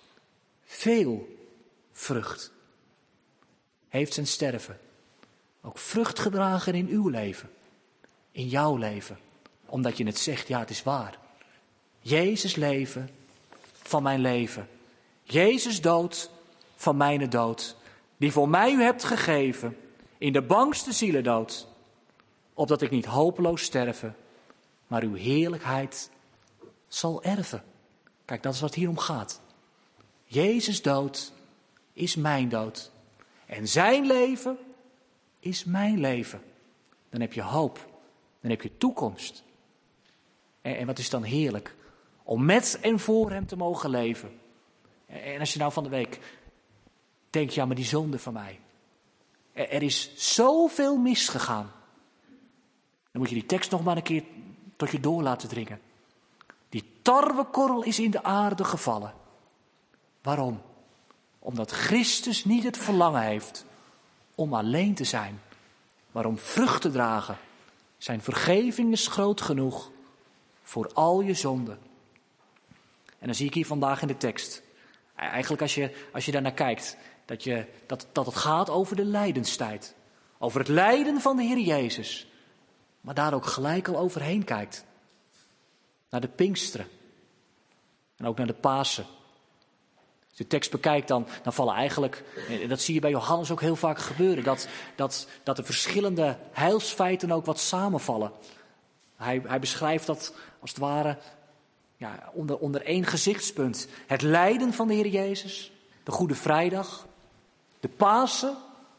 Speaker 1: Veel vrucht heeft zijn sterven ook vrucht gedragen in uw leven. In jouw leven. Omdat je het zegt, ja, het is waar. Jezus leven van mijn leven. Jezus dood van mijn dood. Die voor mij u hebt gegeven. In de bangste zielendood. Opdat ik niet hopeloos sterven. Maar uw heerlijkheid zal erven. Kijk, dat is wat hier om gaat. Jezus dood is mijn dood. En zijn leven is mijn leven. Dan heb je hoop. Dan heb je toekomst. En, en wat is dan heerlijk. Om met en voor hem te mogen leven. En, en als je nou van de week denkt, ja, maar die zonde van mij. Er, er is zoveel misgegaan. Dan moet je die tekst nog maar een keer tot je door laten dringen. Die tarwekorrel is in de aarde gevallen. Waarom? Omdat Christus niet het verlangen heeft om alleen te zijn, maar om vrucht te dragen. Zijn vergeving is groot genoeg voor al je zonden. En dan zie ik hier vandaag in de tekst, eigenlijk als je, als je daar naar kijkt, dat, je, dat, dat het gaat over de lijdenstijd. Over het lijden van de Heer Jezus. Maar daar ook gelijk al overheen kijkt. Naar de Pinksteren. En ook naar de Pasen. Als je de tekst bekijkt, dan, dan vallen eigenlijk, dat zie je bij Johannes ook heel vaak gebeuren, dat, dat, dat de verschillende heilsfeiten ook wat samenvallen. Hij, hij beschrijft dat als het ware ja, onder, onder één gezichtspunt. Het lijden van de Heer Jezus, de Goede Vrijdag, de Pasen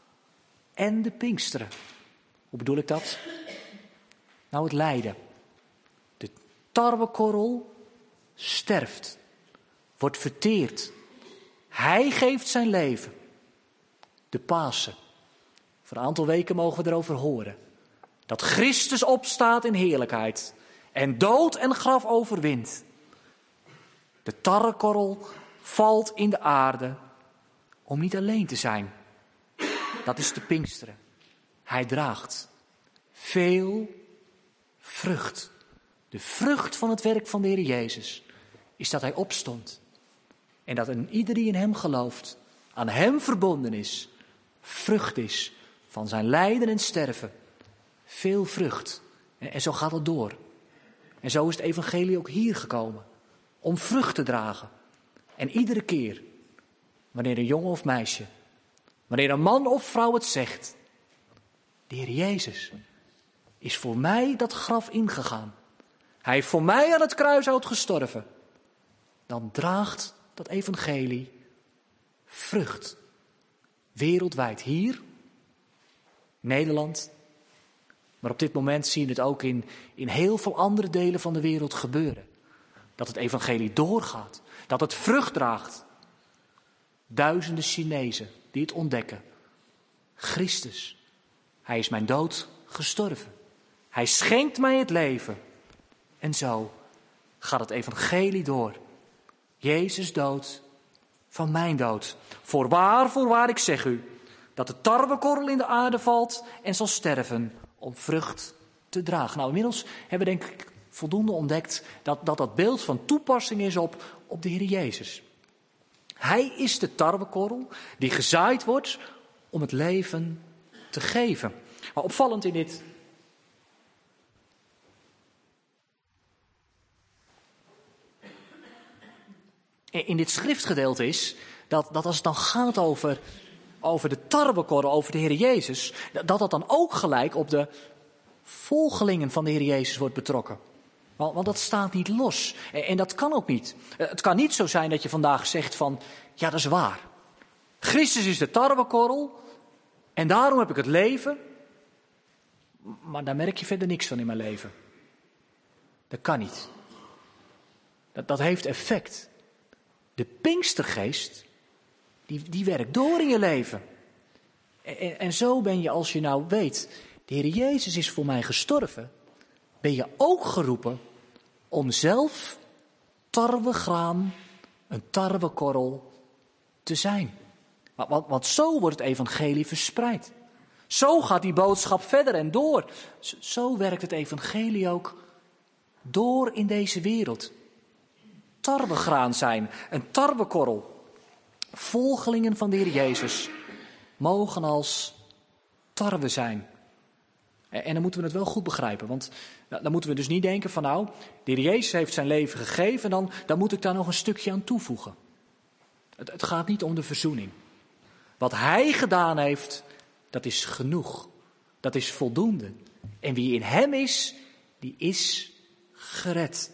Speaker 1: en de Pinksteren. Hoe bedoel ik dat? Nou, het lijden. De tarwekorrel sterft, wordt verteerd. Hij geeft zijn leven. De Pasen. Voor een aantal weken mogen we erover horen. Dat Christus opstaat in heerlijkheid en dood en graf overwint. De tarwekorrel valt in de aarde om niet alleen te zijn. Dat is de Pinksteren. Hij draagt veel vrucht. De vrucht van het werk van de Heer Jezus is dat hij opstond. En dat een ieder die in hem gelooft, aan hem verbonden is, vrucht is van zijn lijden en sterven. Veel vrucht. En, en zo gaat het door. En zo is het evangelie ook hier gekomen. Om vrucht te dragen. En iedere keer, wanneer een jongen of meisje, wanneer een man of vrouw het zegt, de Heer Jezus is voor mij dat graf ingegaan. Hij heeft voor mij aan het kruishout gestorven. Dan draagt dat evangelie vrucht. Wereldwijd, hier, Nederland. Maar op dit moment zie je het ook in, in heel veel andere delen van de wereld gebeuren. Dat het evangelie doorgaat. Dat het vrucht draagt. Duizenden Chinezen die het ontdekken. Christus, hij is mijn dood gestorven. Hij schenkt mij het leven. En zo gaat het evangelie door. Jezus dood van mijn dood. Voorwaar, voorwaar, ik zeg u, dat de tarwekorrel in de aarde valt en zal sterven om vrucht te dragen. Nou, inmiddels hebben we denk ik voldoende ontdekt dat dat, dat beeld van toepassing is op, op de Heer Jezus. Hij is de tarwekorrel die gezaaid wordt om het leven te geven. Maar opvallend in dit in dit schriftgedeelte is dat, dat als het dan gaat over, over de tarwekorrel, over de Heer Jezus, dat dat dan ook gelijk op de volgelingen van de Heer Jezus wordt betrokken. Want, want dat staat niet los. En, en dat kan ook niet. Het kan niet zo zijn dat je vandaag zegt van, ja, dat is waar. Christus is de tarwekorrel en daarom heb ik het leven. Maar daar merk je verder niks van in mijn leven. Dat kan niet. Dat, dat heeft effect. De Pinkstergeest, die, die werkt door in je leven. En, en zo ben je, als je nou weet, de Heer Jezus is voor mij gestorven, ben je ook geroepen om zelf tarwegraan, een tarwekorrel te zijn. Want, want, want zo wordt het evangelie verspreid. Zo gaat die boodschap verder en door. Zo, zo werkt het evangelie ook door in deze wereld. Tarwegraan zijn, een tarwekorrel. Volgelingen van de Heer Jezus mogen als tarwe zijn. En dan moeten we het wel goed begrijpen, want dan moeten we dus niet denken van nou, de Heer Jezus heeft zijn leven gegeven en dan, dan moet ik daar nog een stukje aan toevoegen. Het, het gaat niet om de verzoening. Wat hij gedaan heeft, dat is genoeg. Dat is voldoende. En wie in hem is, die is gered.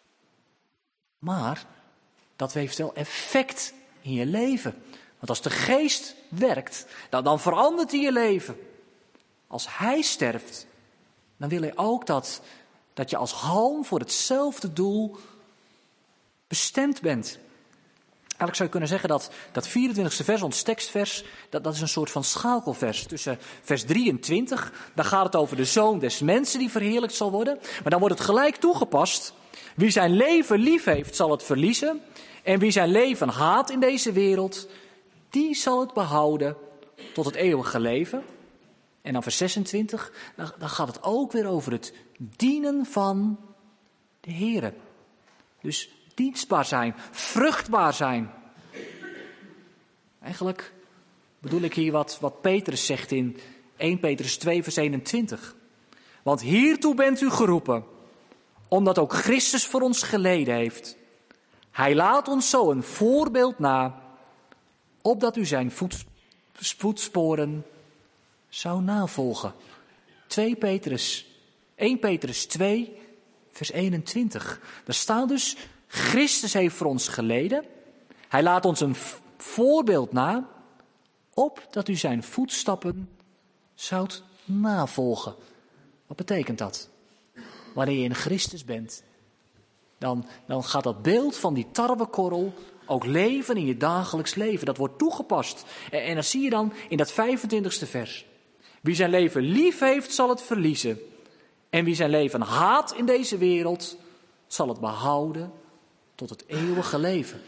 Speaker 1: Maar dat heeft wel effect in je leven. Want als de geest werkt, dan, dan verandert hij je leven. Als hij sterft, dan wil hij ook dat, dat je als halm voor hetzelfde doel bestemd bent. Eigenlijk zou je kunnen zeggen dat dat vierentwintigste vers, ons tekstvers, dat, dat is een soort van schakelvers. Tussen vers drieëntwintig, daar gaat het over de Zoon des Mensen die verheerlijkt zal worden. Maar dan wordt het gelijk toegepast. Wie zijn leven lief heeft, zal het verliezen. En wie zijn leven haat in deze wereld, die zal het behouden tot het eeuwige leven. En dan vers zesentwintig, dan, dan gaat het ook weer over het dienen van de Heere. Dus dienstbaar zijn, vruchtbaar zijn. Eigenlijk bedoel ik hier wat, wat Petrus zegt in eerste Petrus twee vers eenentwintig. Want hiertoe bent u geroepen, omdat ook Christus voor ons geleden heeft. Hij laat ons zo een voorbeeld na, opdat u zijn voet, voetsporen zou navolgen. twee Petrus, eerste Petrus twee, vers eenentwintig. Daar staat dus, Christus heeft voor ons geleden. Hij laat ons een voorbeeld na, opdat u zijn voetstappen zoudt navolgen. Wat betekent dat? Wanneer je in Christus bent, dan, dan gaat dat beeld van die tarwekorrel ook leven in je dagelijks leven. Dat wordt toegepast. En, en dat zie je dan in dat vijfentwintigste vers. Wie zijn leven lief heeft, zal het verliezen. En wie zijn leven haat in deze wereld, zal het behouden tot het eeuwige leven.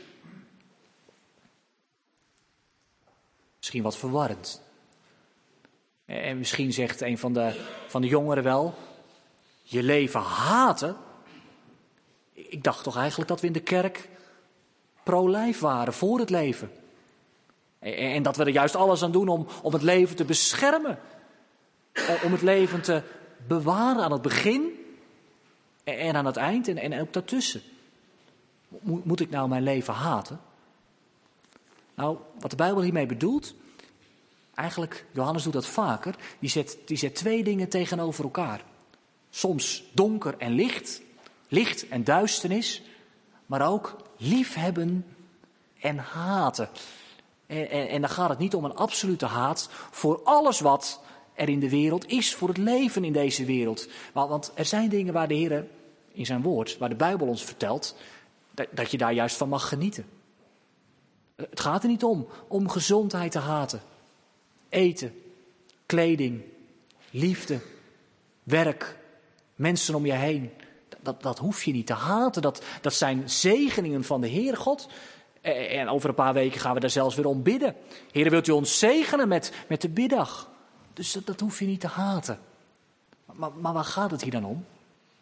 Speaker 1: Misschien wat verwarrend. En misschien zegt een van de, van de jongeren wel, je leven haten? Ik dacht toch eigenlijk dat we in de kerk pro-lijf waren, voor het leven. En, en dat we er juist alles aan doen om, om het leven te beschermen. Om het leven te bewaren aan het begin en aan het eind en, en ook daartussen. Moet, moet ik nou mijn leven haten? Nou, wat de Bijbel hiermee bedoelt, eigenlijk, Johannes doet dat vaker, die zet, die zet twee dingen tegenover elkaar. Soms donker en licht, licht en duisternis, maar ook liefhebben en haten. En, en, en dan gaat het niet om een absolute haat voor alles wat er in de wereld is, voor het leven in deze wereld. Want, want er zijn dingen waar de Heer in zijn woord, waar de Bijbel ons vertelt, dat, dat je daar juist van mag genieten. Het gaat er niet om, om gezondheid te haten. Eten, kleding, liefde, werk, mensen om je heen. Dat, dat hoef je niet te haten. Dat, dat zijn zegeningen van de Heere God. En over een paar weken gaan we daar zelfs weer om bidden. Heer, wilt u ons zegenen met, met de biddag? Dus dat, dat hoef je niet te haten. Maar, maar waar gaat het hier dan om?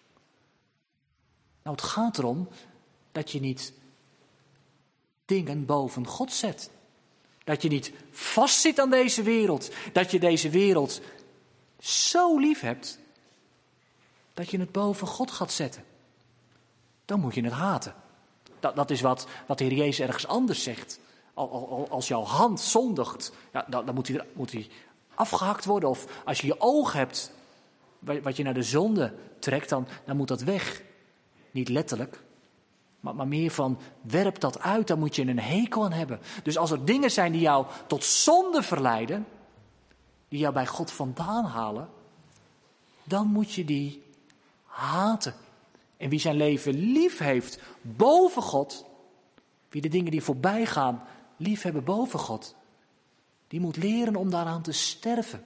Speaker 1: Nou, het gaat erom dat je niet dingen boven God zet. Dat je niet vastzit aan deze wereld. Dat je deze wereld zo lief hebt, dat je het boven God gaat zetten. Dan moet je het haten. Dat, dat is wat, wat de Heer Jezus ergens anders zegt. Al, al, als jouw hand zondigt, ja, dan, dan moet die, moet die afgehakt worden. Of als je je oog hebt, wat je naar de zonde trekt, dan, dan moet dat weg. Niet letterlijk, maar, maar meer van werp dat uit, daar moet je een hekel aan hebben. Dus als er dingen zijn die jou tot zonde verleiden, die jou bij God vandaan halen, dan moet je die haten. En wie zijn leven lief heeft boven God, wie de dingen die voorbij gaan lief hebben boven God, die moet leren om daaraan te sterven.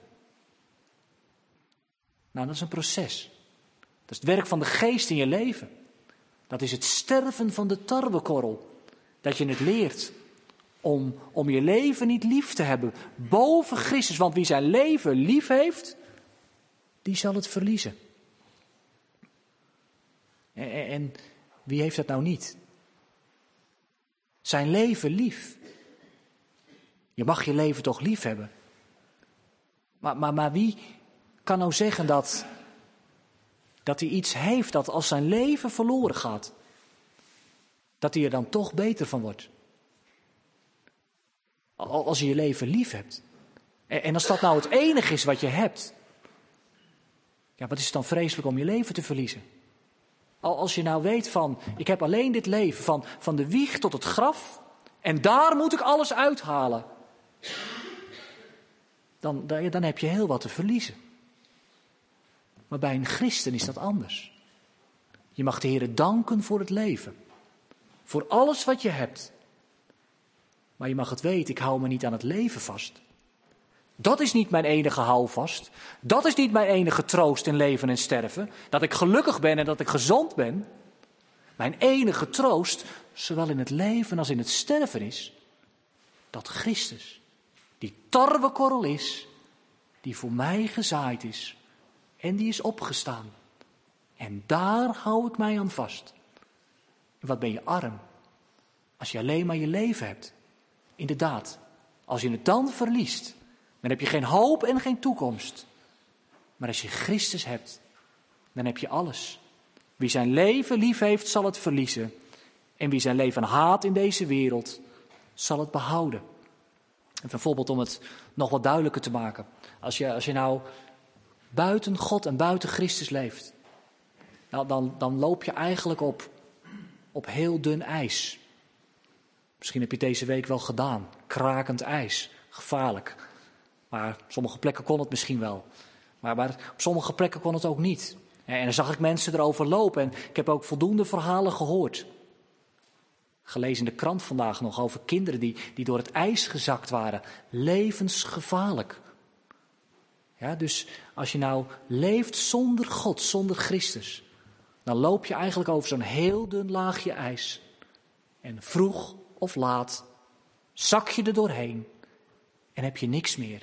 Speaker 1: Nou, dat is een proces. Dat is het werk van de geest in je leven. Dat is het sterven van de tarwekorrel. Dat je het leert om, om je leven niet lief te hebben boven Christus. Want wie zijn leven lief heeft, die zal het verliezen. En, en wie heeft dat nou niet? Zijn leven lief. Je mag je leven toch lief hebben. Maar, maar, maar wie kan nou zeggen dat, dat hij iets heeft dat als zijn leven verloren gaat, dat hij er dan toch beter van wordt? Als je je leven lief hebt. En, en als dat nou het enige is wat je hebt, ja, wat is het dan vreselijk om je leven te verliezen? Als je nou weet van, ik heb alleen dit leven, van, van de wieg tot het graf, en daar moet ik alles uithalen. Dan, dan heb je heel wat te verliezen. Maar bij een christen is dat anders. Je mag de Heere danken voor het leven. Voor alles wat je hebt. Maar je mag het weten, ik hou me niet aan het leven vast. Dat is niet mijn enige houvast. Dat is niet mijn enige troost in leven en sterven. Dat ik gelukkig ben en dat ik gezond ben. Mijn enige troost, zowel in het leven als in het sterven is, dat Christus, die tarwekorrel is, die voor mij gezaaid is en die is opgestaan. En daar hou ik mij aan vast. En wat ben je arm als je alleen maar je leven hebt. Inderdaad, als je het dan verliest, dan heb je geen hoop en geen toekomst. Maar als je Christus hebt, dan heb je alles. Wie zijn leven lief heeft, zal het verliezen. En wie zijn leven haat in deze wereld, zal het behouden. En bijvoorbeeld om het nog wat duidelijker te maken. Als je, als je nou buiten God en buiten Christus leeft, nou, dan, dan loop je eigenlijk op, op heel dun ijs. Misschien heb je het deze week wel gedaan. Krakend ijs, gevaarlijk. Maar op sommige plekken kon het misschien wel. Maar, maar op sommige plekken kon het ook niet. En dan zag ik mensen erover lopen en ik heb ook voldoende verhalen gehoord. Gelezen in de krant vandaag nog over kinderen die, die door het ijs gezakt waren. Levensgevaarlijk. Ja, dus als je nou leeft zonder God, zonder Christus, dan loop je eigenlijk over zo'n heel dun laagje ijs. En vroeg of laat zak je er doorheen en heb je niks meer.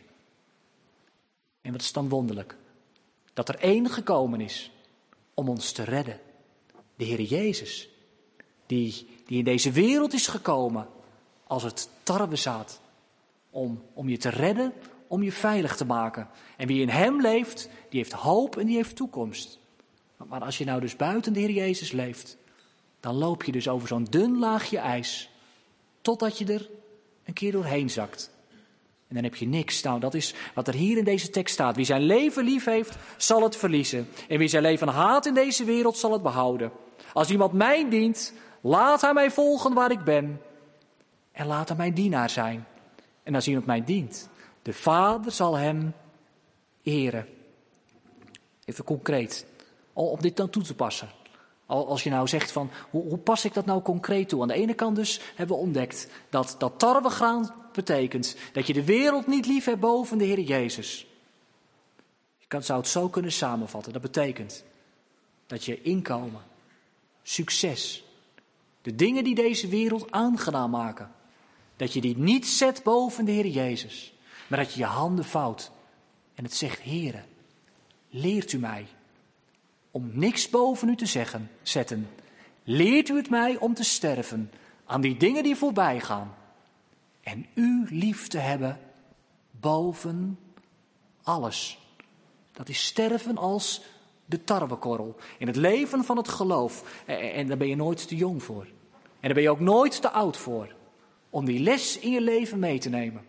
Speaker 1: En wat is dan wonderlijk? Dat er één gekomen is om ons te redden. De Heer Jezus. Die, die in deze wereld is gekomen als het tarwezaad. Om, om je te redden, om je veilig te maken. En wie in hem leeft, die heeft hoop en die heeft toekomst. Maar als je nou dus buiten de Heer Jezus leeft, dan loop je dus over zo'n dun laagje ijs. Totdat je er een keer doorheen zakt. En dan heb je niks. Nou, dat is wat er hier in deze tekst staat. Wie zijn leven lief heeft, zal het verliezen. En wie zijn leven haat in deze wereld, zal het behouden. Als iemand mij dient, laat hij mij volgen waar ik ben. En laat hij mijn dienaar zijn. En als iemand mij dient, de Vader zal hem eren. Even concreet, om dit dan toe te passen. Als je nou zegt van, hoe, hoe pas ik dat nou concreet toe? Aan de ene kant dus hebben we ontdekt dat, dat tarwegraan betekent dat je de wereld niet lief hebt boven de Heer Jezus. Je kan, zou het zo kunnen samenvatten. Dat betekent dat je inkomen, succes, de dingen die deze wereld aangenaam maken, dat je die niet zet boven de Heer Jezus, maar dat je je handen vouwt en het zegt, Heere, leert u mij om niks boven u te zeggen, zetten. Leert u het mij om te sterven aan die dingen die voorbij gaan. En u lief te hebben boven alles. Dat is sterven als de tarwekorrel. In het leven van het geloof. En daar ben je nooit te jong voor. En daar ben je ook nooit te oud voor. Om die les in je leven mee te nemen.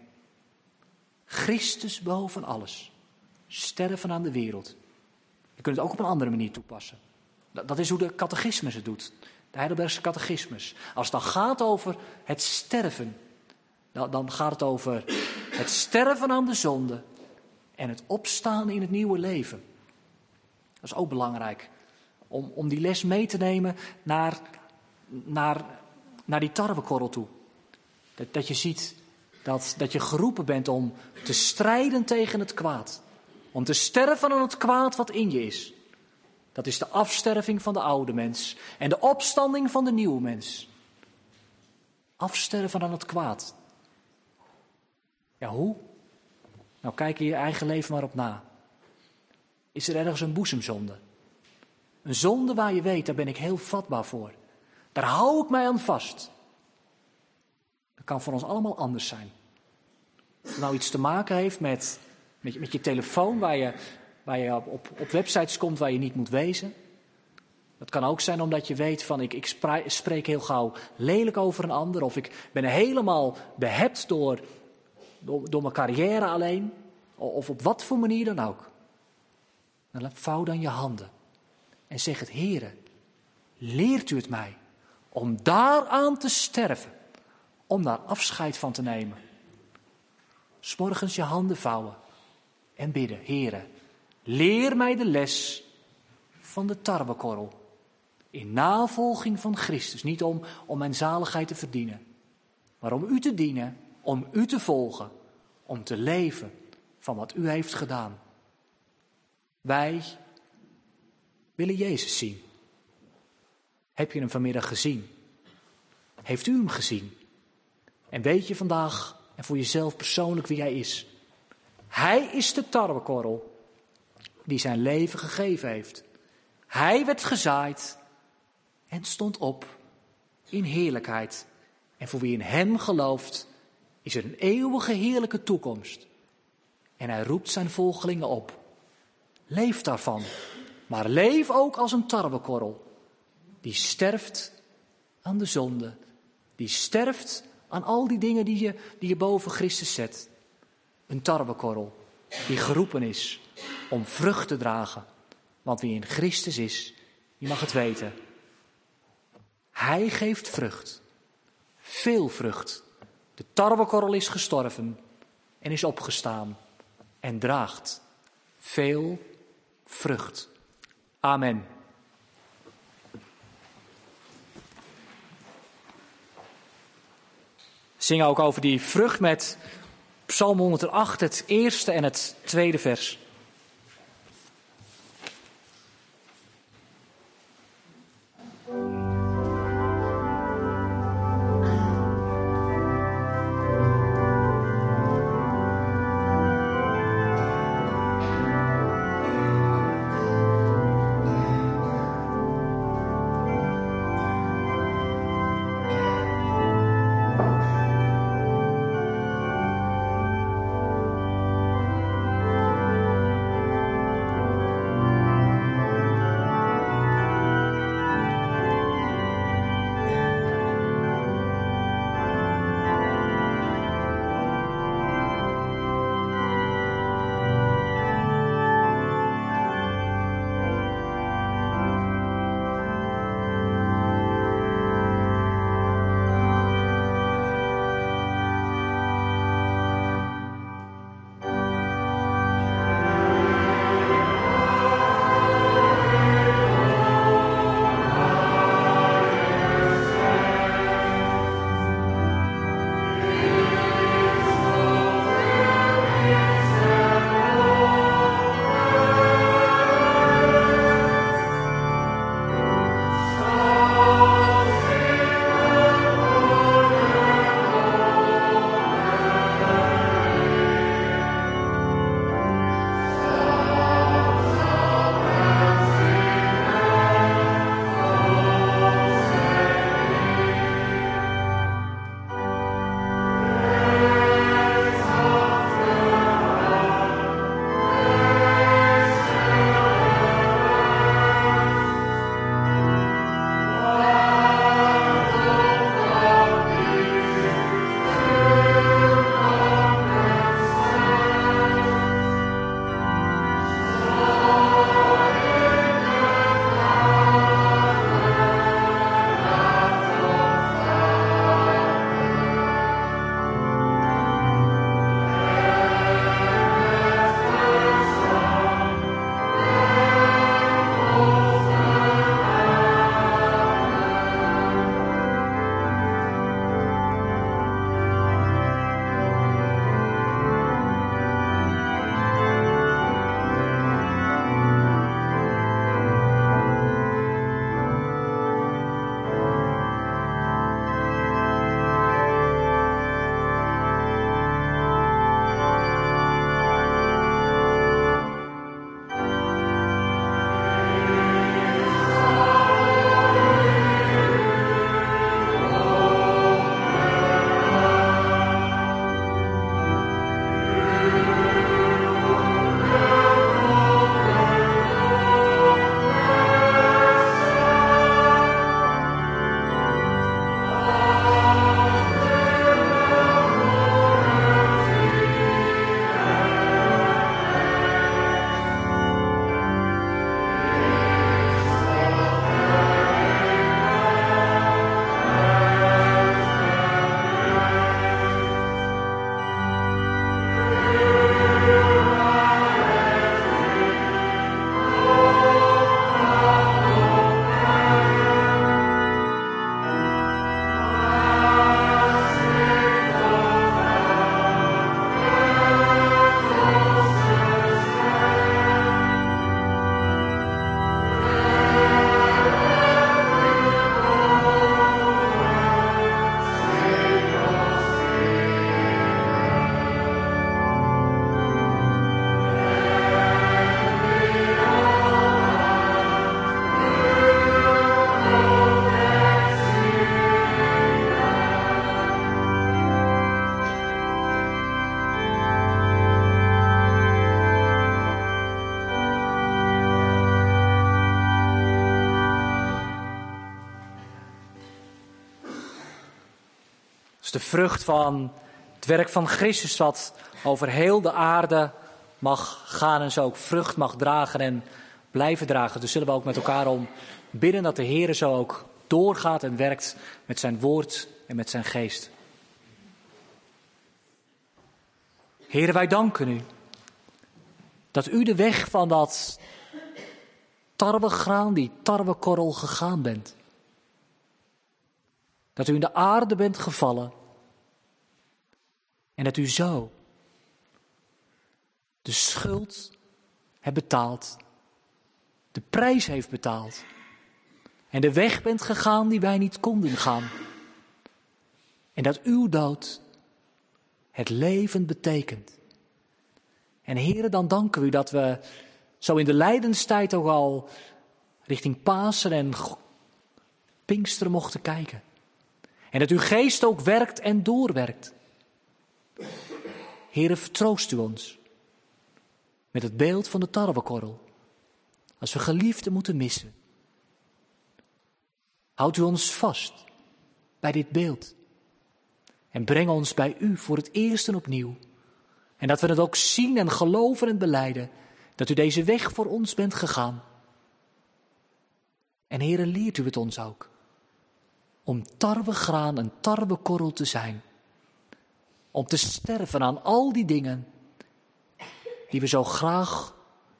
Speaker 1: Christus boven alles. Sterven aan de wereld. Je kunt het ook op een andere manier toepassen. Dat is hoe de catechismus het doet. De Heidelbergse catechismus. Als het dan gaat over het sterven. Dan gaat het over het sterven aan de zonde. En het opstaan in het nieuwe leven. Dat is ook belangrijk. Om, om die les mee te nemen naar, naar, naar die tarwekorrel toe. Dat, dat je ziet dat, dat je geroepen bent om te strijden tegen het kwaad. Om te sterven aan het kwaad wat in je is. Dat is de afsterving van de oude mens. En de opstanding van de nieuwe mens. Afsterven aan het kwaad. Ja, hoe? Nou, kijk in je eigen leven maar op na. Is er ergens een boezemzonde? Een zonde waar je weet, daar ben ik heel vatbaar voor. Daar hou ik mij aan vast. Dat kan voor ons allemaal anders zijn. Of het nou iets te maken heeft met, met, met je telefoon, waar je, waar je op, op, op websites komt waar je niet moet wezen. Dat kan ook zijn omdat je weet van, ik, ik spreek heel gauw lelijk over een ander. Of ik ben helemaal behept door, door, door mijn carrière alleen. Of op wat voor manier dan ook. Dan vouw dan je handen. En zeg het, Heere, leert u het mij om daaraan te sterven. Om daar afscheid van te nemen. 'S Morgens je handen vouwen en bidden, Heere, leer mij de les van de tarwekorrel. In navolging van Christus. Niet om, om mijn zaligheid te verdienen. Maar om u te dienen, om u te volgen. Om te leven van wat u heeft gedaan. Wij willen Jezus zien. Heb je hem vanmiddag gezien? Heeft u hem gezien? En weet je vandaag en voor jezelf persoonlijk wie hij is? Hij is de tarwekorrel die zijn leven gegeven heeft. Hij werd gezaaid en stond op in heerlijkheid. En voor wie in hem gelooft, is er een eeuwige heerlijke toekomst. En hij roept zijn volgelingen op. Leef daarvan, maar leef ook als een tarwekorrel. Die sterft aan de zonde. Die sterft aan al die dingen die je, die je boven Christus zet. Een tarwekorrel die geroepen is om vrucht te dragen. Want wie in Christus is, die mag het weten. Hij geeft vrucht. veel vrucht. De tarwekorrel is gestorven en is opgestaan en draagt veel vrucht. Amen. Zing ook over die vrucht met Psalm honderdacht, het eerste en het tweede vers. is de vrucht van het werk van Christus wat over heel de aarde mag gaan en zo ook vrucht mag dragen en blijven dragen. Dus zullen we ook met elkaar om bidden dat de Heer zo ook doorgaat en werkt met zijn woord en met zijn geest. Heere, wij danken u dat u de weg van dat tarwegraan, die tarwekorrel gegaan bent. Dat u in de aarde bent gevallen en dat u zo de schuld hebt betaald, de prijs heeft betaald en de weg bent gegaan die wij niet konden gaan. En dat uw dood het leven betekent. En Heere, dan danken we u dat we zo in de lijdenstijd ook al richting Pasen en Pinksteren mochten kijken. En dat uw geest ook werkt en doorwerkt. Heere, vertroost u ons met het beeld van de tarwekorrel. Als we geliefden moeten missen. Houdt u ons vast bij dit beeld. En breng ons bij u voor het eerst en opnieuw. En dat we het ook zien en geloven en belijden. Dat u deze weg voor ons bent gegaan. En Heere, leert u het ons ook. Om tarwegraan en tarwekorrel te zijn. Om te sterven aan al die dingen die we zo graag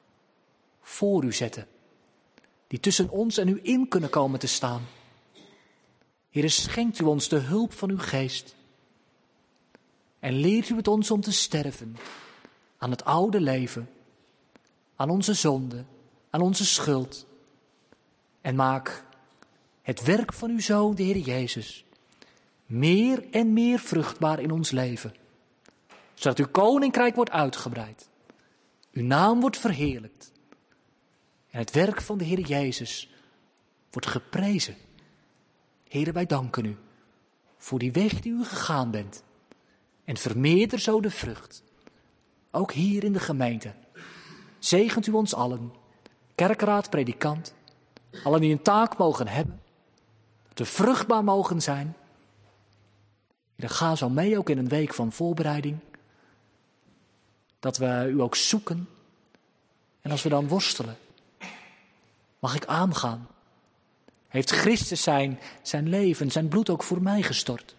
Speaker 1: voor u zetten. Die tussen ons en u in kunnen komen te staan. Heere, schenkt u ons de hulp van uw geest. En leert u het ons om te sterven aan het oude leven, aan onze zonde, aan onze schuld. En maak het werk van uw Zoon, de Heer Jezus, meer en meer vruchtbaar in ons leven. Zodat uw koninkrijk wordt uitgebreid, uw naam wordt verheerlijkt en het werk van de Heer Jezus wordt geprezen. Heere, wij danken u voor die weg die u gegaan bent. En vermeerder zo de vrucht. Ook hier in de gemeente. Zegent u ons allen. Kerkraad, predikant. Allen die een taak mogen hebben. Dat we vruchtbaar mogen zijn. Dan ga zo mee ook in een week van voorbereiding. Dat we u ook zoeken. En als we dan worstelen. Mag ik aangaan. Heeft Christus zijn, zijn leven, zijn bloed ook voor mij gestort.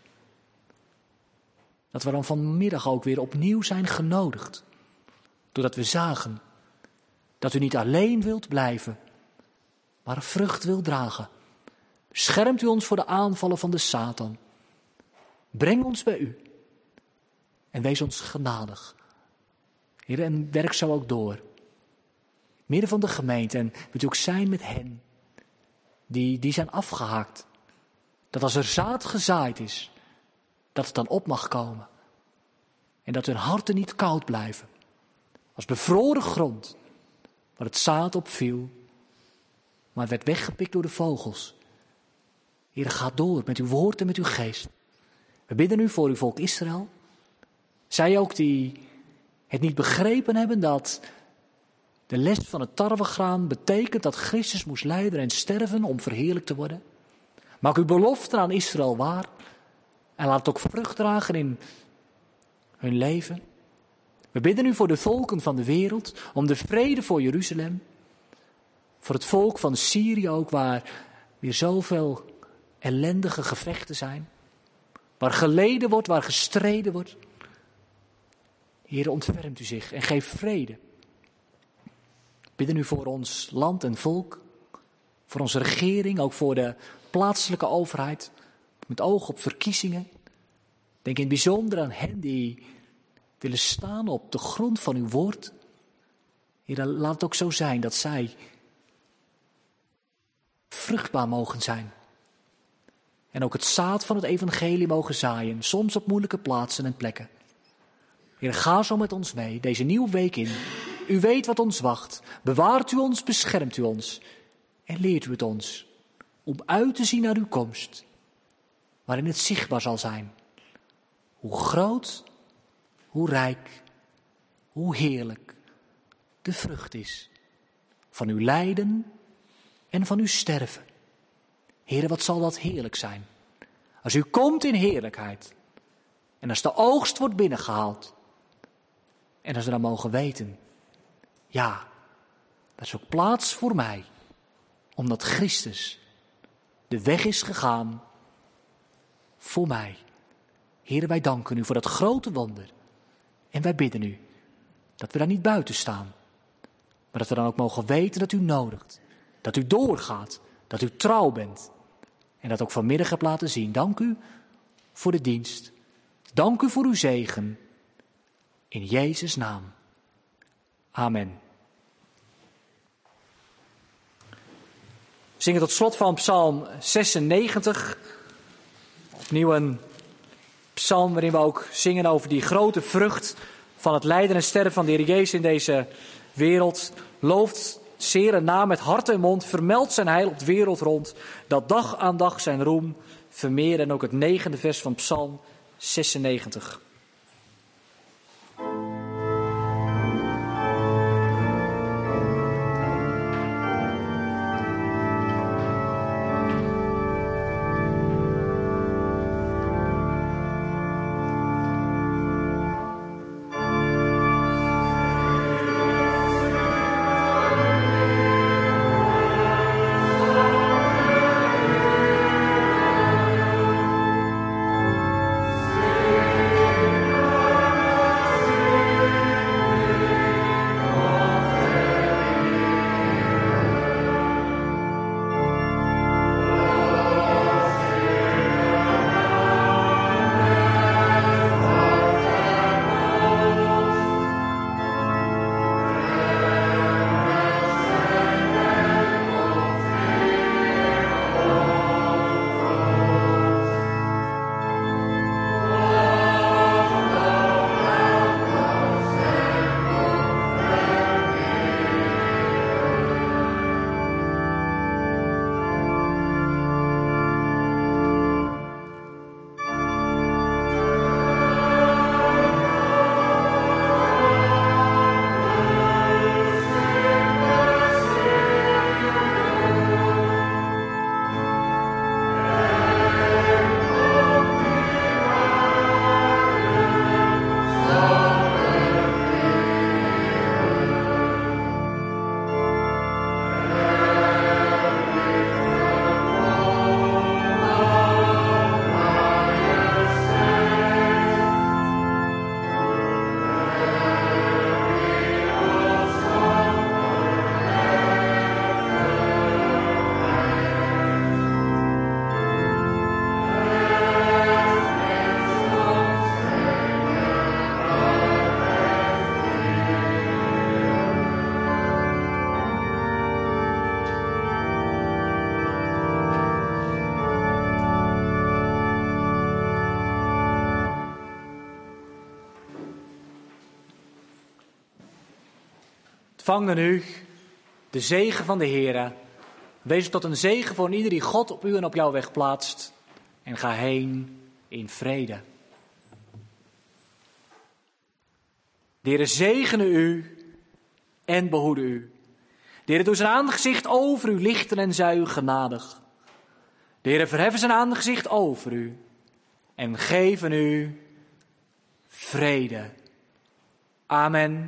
Speaker 1: Dat we dan vanmiddag ook weer opnieuw zijn genodigd. Doordat we zagen dat u niet alleen wilt blijven, maar vrucht wilt dragen. Beschermt u ons voor de aanvallen van de Satan. Breng ons bij u. En wees ons genadig. Heer, en werk zo ook door. Midden van de gemeente. En wilt u ook zijn met hen die, die zijn afgehaakt. Dat als er zaad gezaaid is, dat het dan op mag komen. En dat hun harten niet koud blijven. Als bevroren grond, waar het zaad op viel, maar werd weggepikt door de vogels. Heer, ga door met uw woord en met uw geest. We bidden u voor uw volk Israël. Zij ook die het niet begrepen hebben dat de les van het tarwegraan betekent dat Christus moest lijden en sterven om verheerlijkt te worden. Maak uw beloften aan Israël waar. En laat het ook vrucht dragen in hun leven. We bidden u voor de volken van de wereld, om de vrede voor Jeruzalem. Voor het volk van Syrië ook, waar weer zoveel ellendige gevechten zijn. Waar geleden wordt, waar gestreden wordt. Heer, ontfermt u zich en geef vrede. We bidden u voor ons land en volk. Voor onze regering, ook voor de plaatselijke overheid. Met oog op verkiezingen. Denk in het bijzonder aan hen die willen staan op de grond van uw woord. Heer, laat het ook zo zijn dat zij vruchtbaar mogen zijn. En ook het zaad van het evangelie mogen zaaien, soms op moeilijke plaatsen en plekken. Heer, ga zo met ons mee, deze nieuwe week in. U weet wat ons wacht. Bewaart u ons, beschermt u ons. En leert u het ons om uit te zien naar uw komst. Waarin het zichtbaar zal zijn. Hoe groot, hoe rijk, hoe heerlijk de vrucht is van uw lijden en van uw sterven. Heere, wat zal dat heerlijk zijn. Als u komt in heerlijkheid en als de oogst wordt binnengehaald. En als we dan mogen weten, ja, er is ook plaats voor mij, omdat Christus de weg is gegaan voor mij. Heere, wij danken u voor dat grote wonder. En wij bidden u dat we daar niet buiten staan. Maar dat we dan ook mogen weten dat u nodigt. Dat u doorgaat. Dat u trouw bent. En dat ook vanmiddag hebt laten zien. Dank u voor de dienst. Dank u voor uw zegen. In Jezus' naam. Amen. We zingen tot slot van Psalm zesennegentig. Opnieuw een psalm waarin we ook zingen over die grote vrucht van het lijden en sterven van de Heer Jezus in deze wereld. Looft zeer en naam met hart en mond, vermeldt zijn heil op de wereld rond, dat dag aan dag zijn roem vermeert. En ook het negende vers van Psalm zesennegentig. Ontvang dan nu de zegen van de Heere. Wees tot een zegen voor ieder die God op u en op jouw weg plaatst. En ga heen in vrede. De Heere zegene u en behoede u. De Heere doet zijn aangezicht over u lichten en zij u genadig. De Heere verheffen zijn aangezicht over u en geven u vrede. Amen.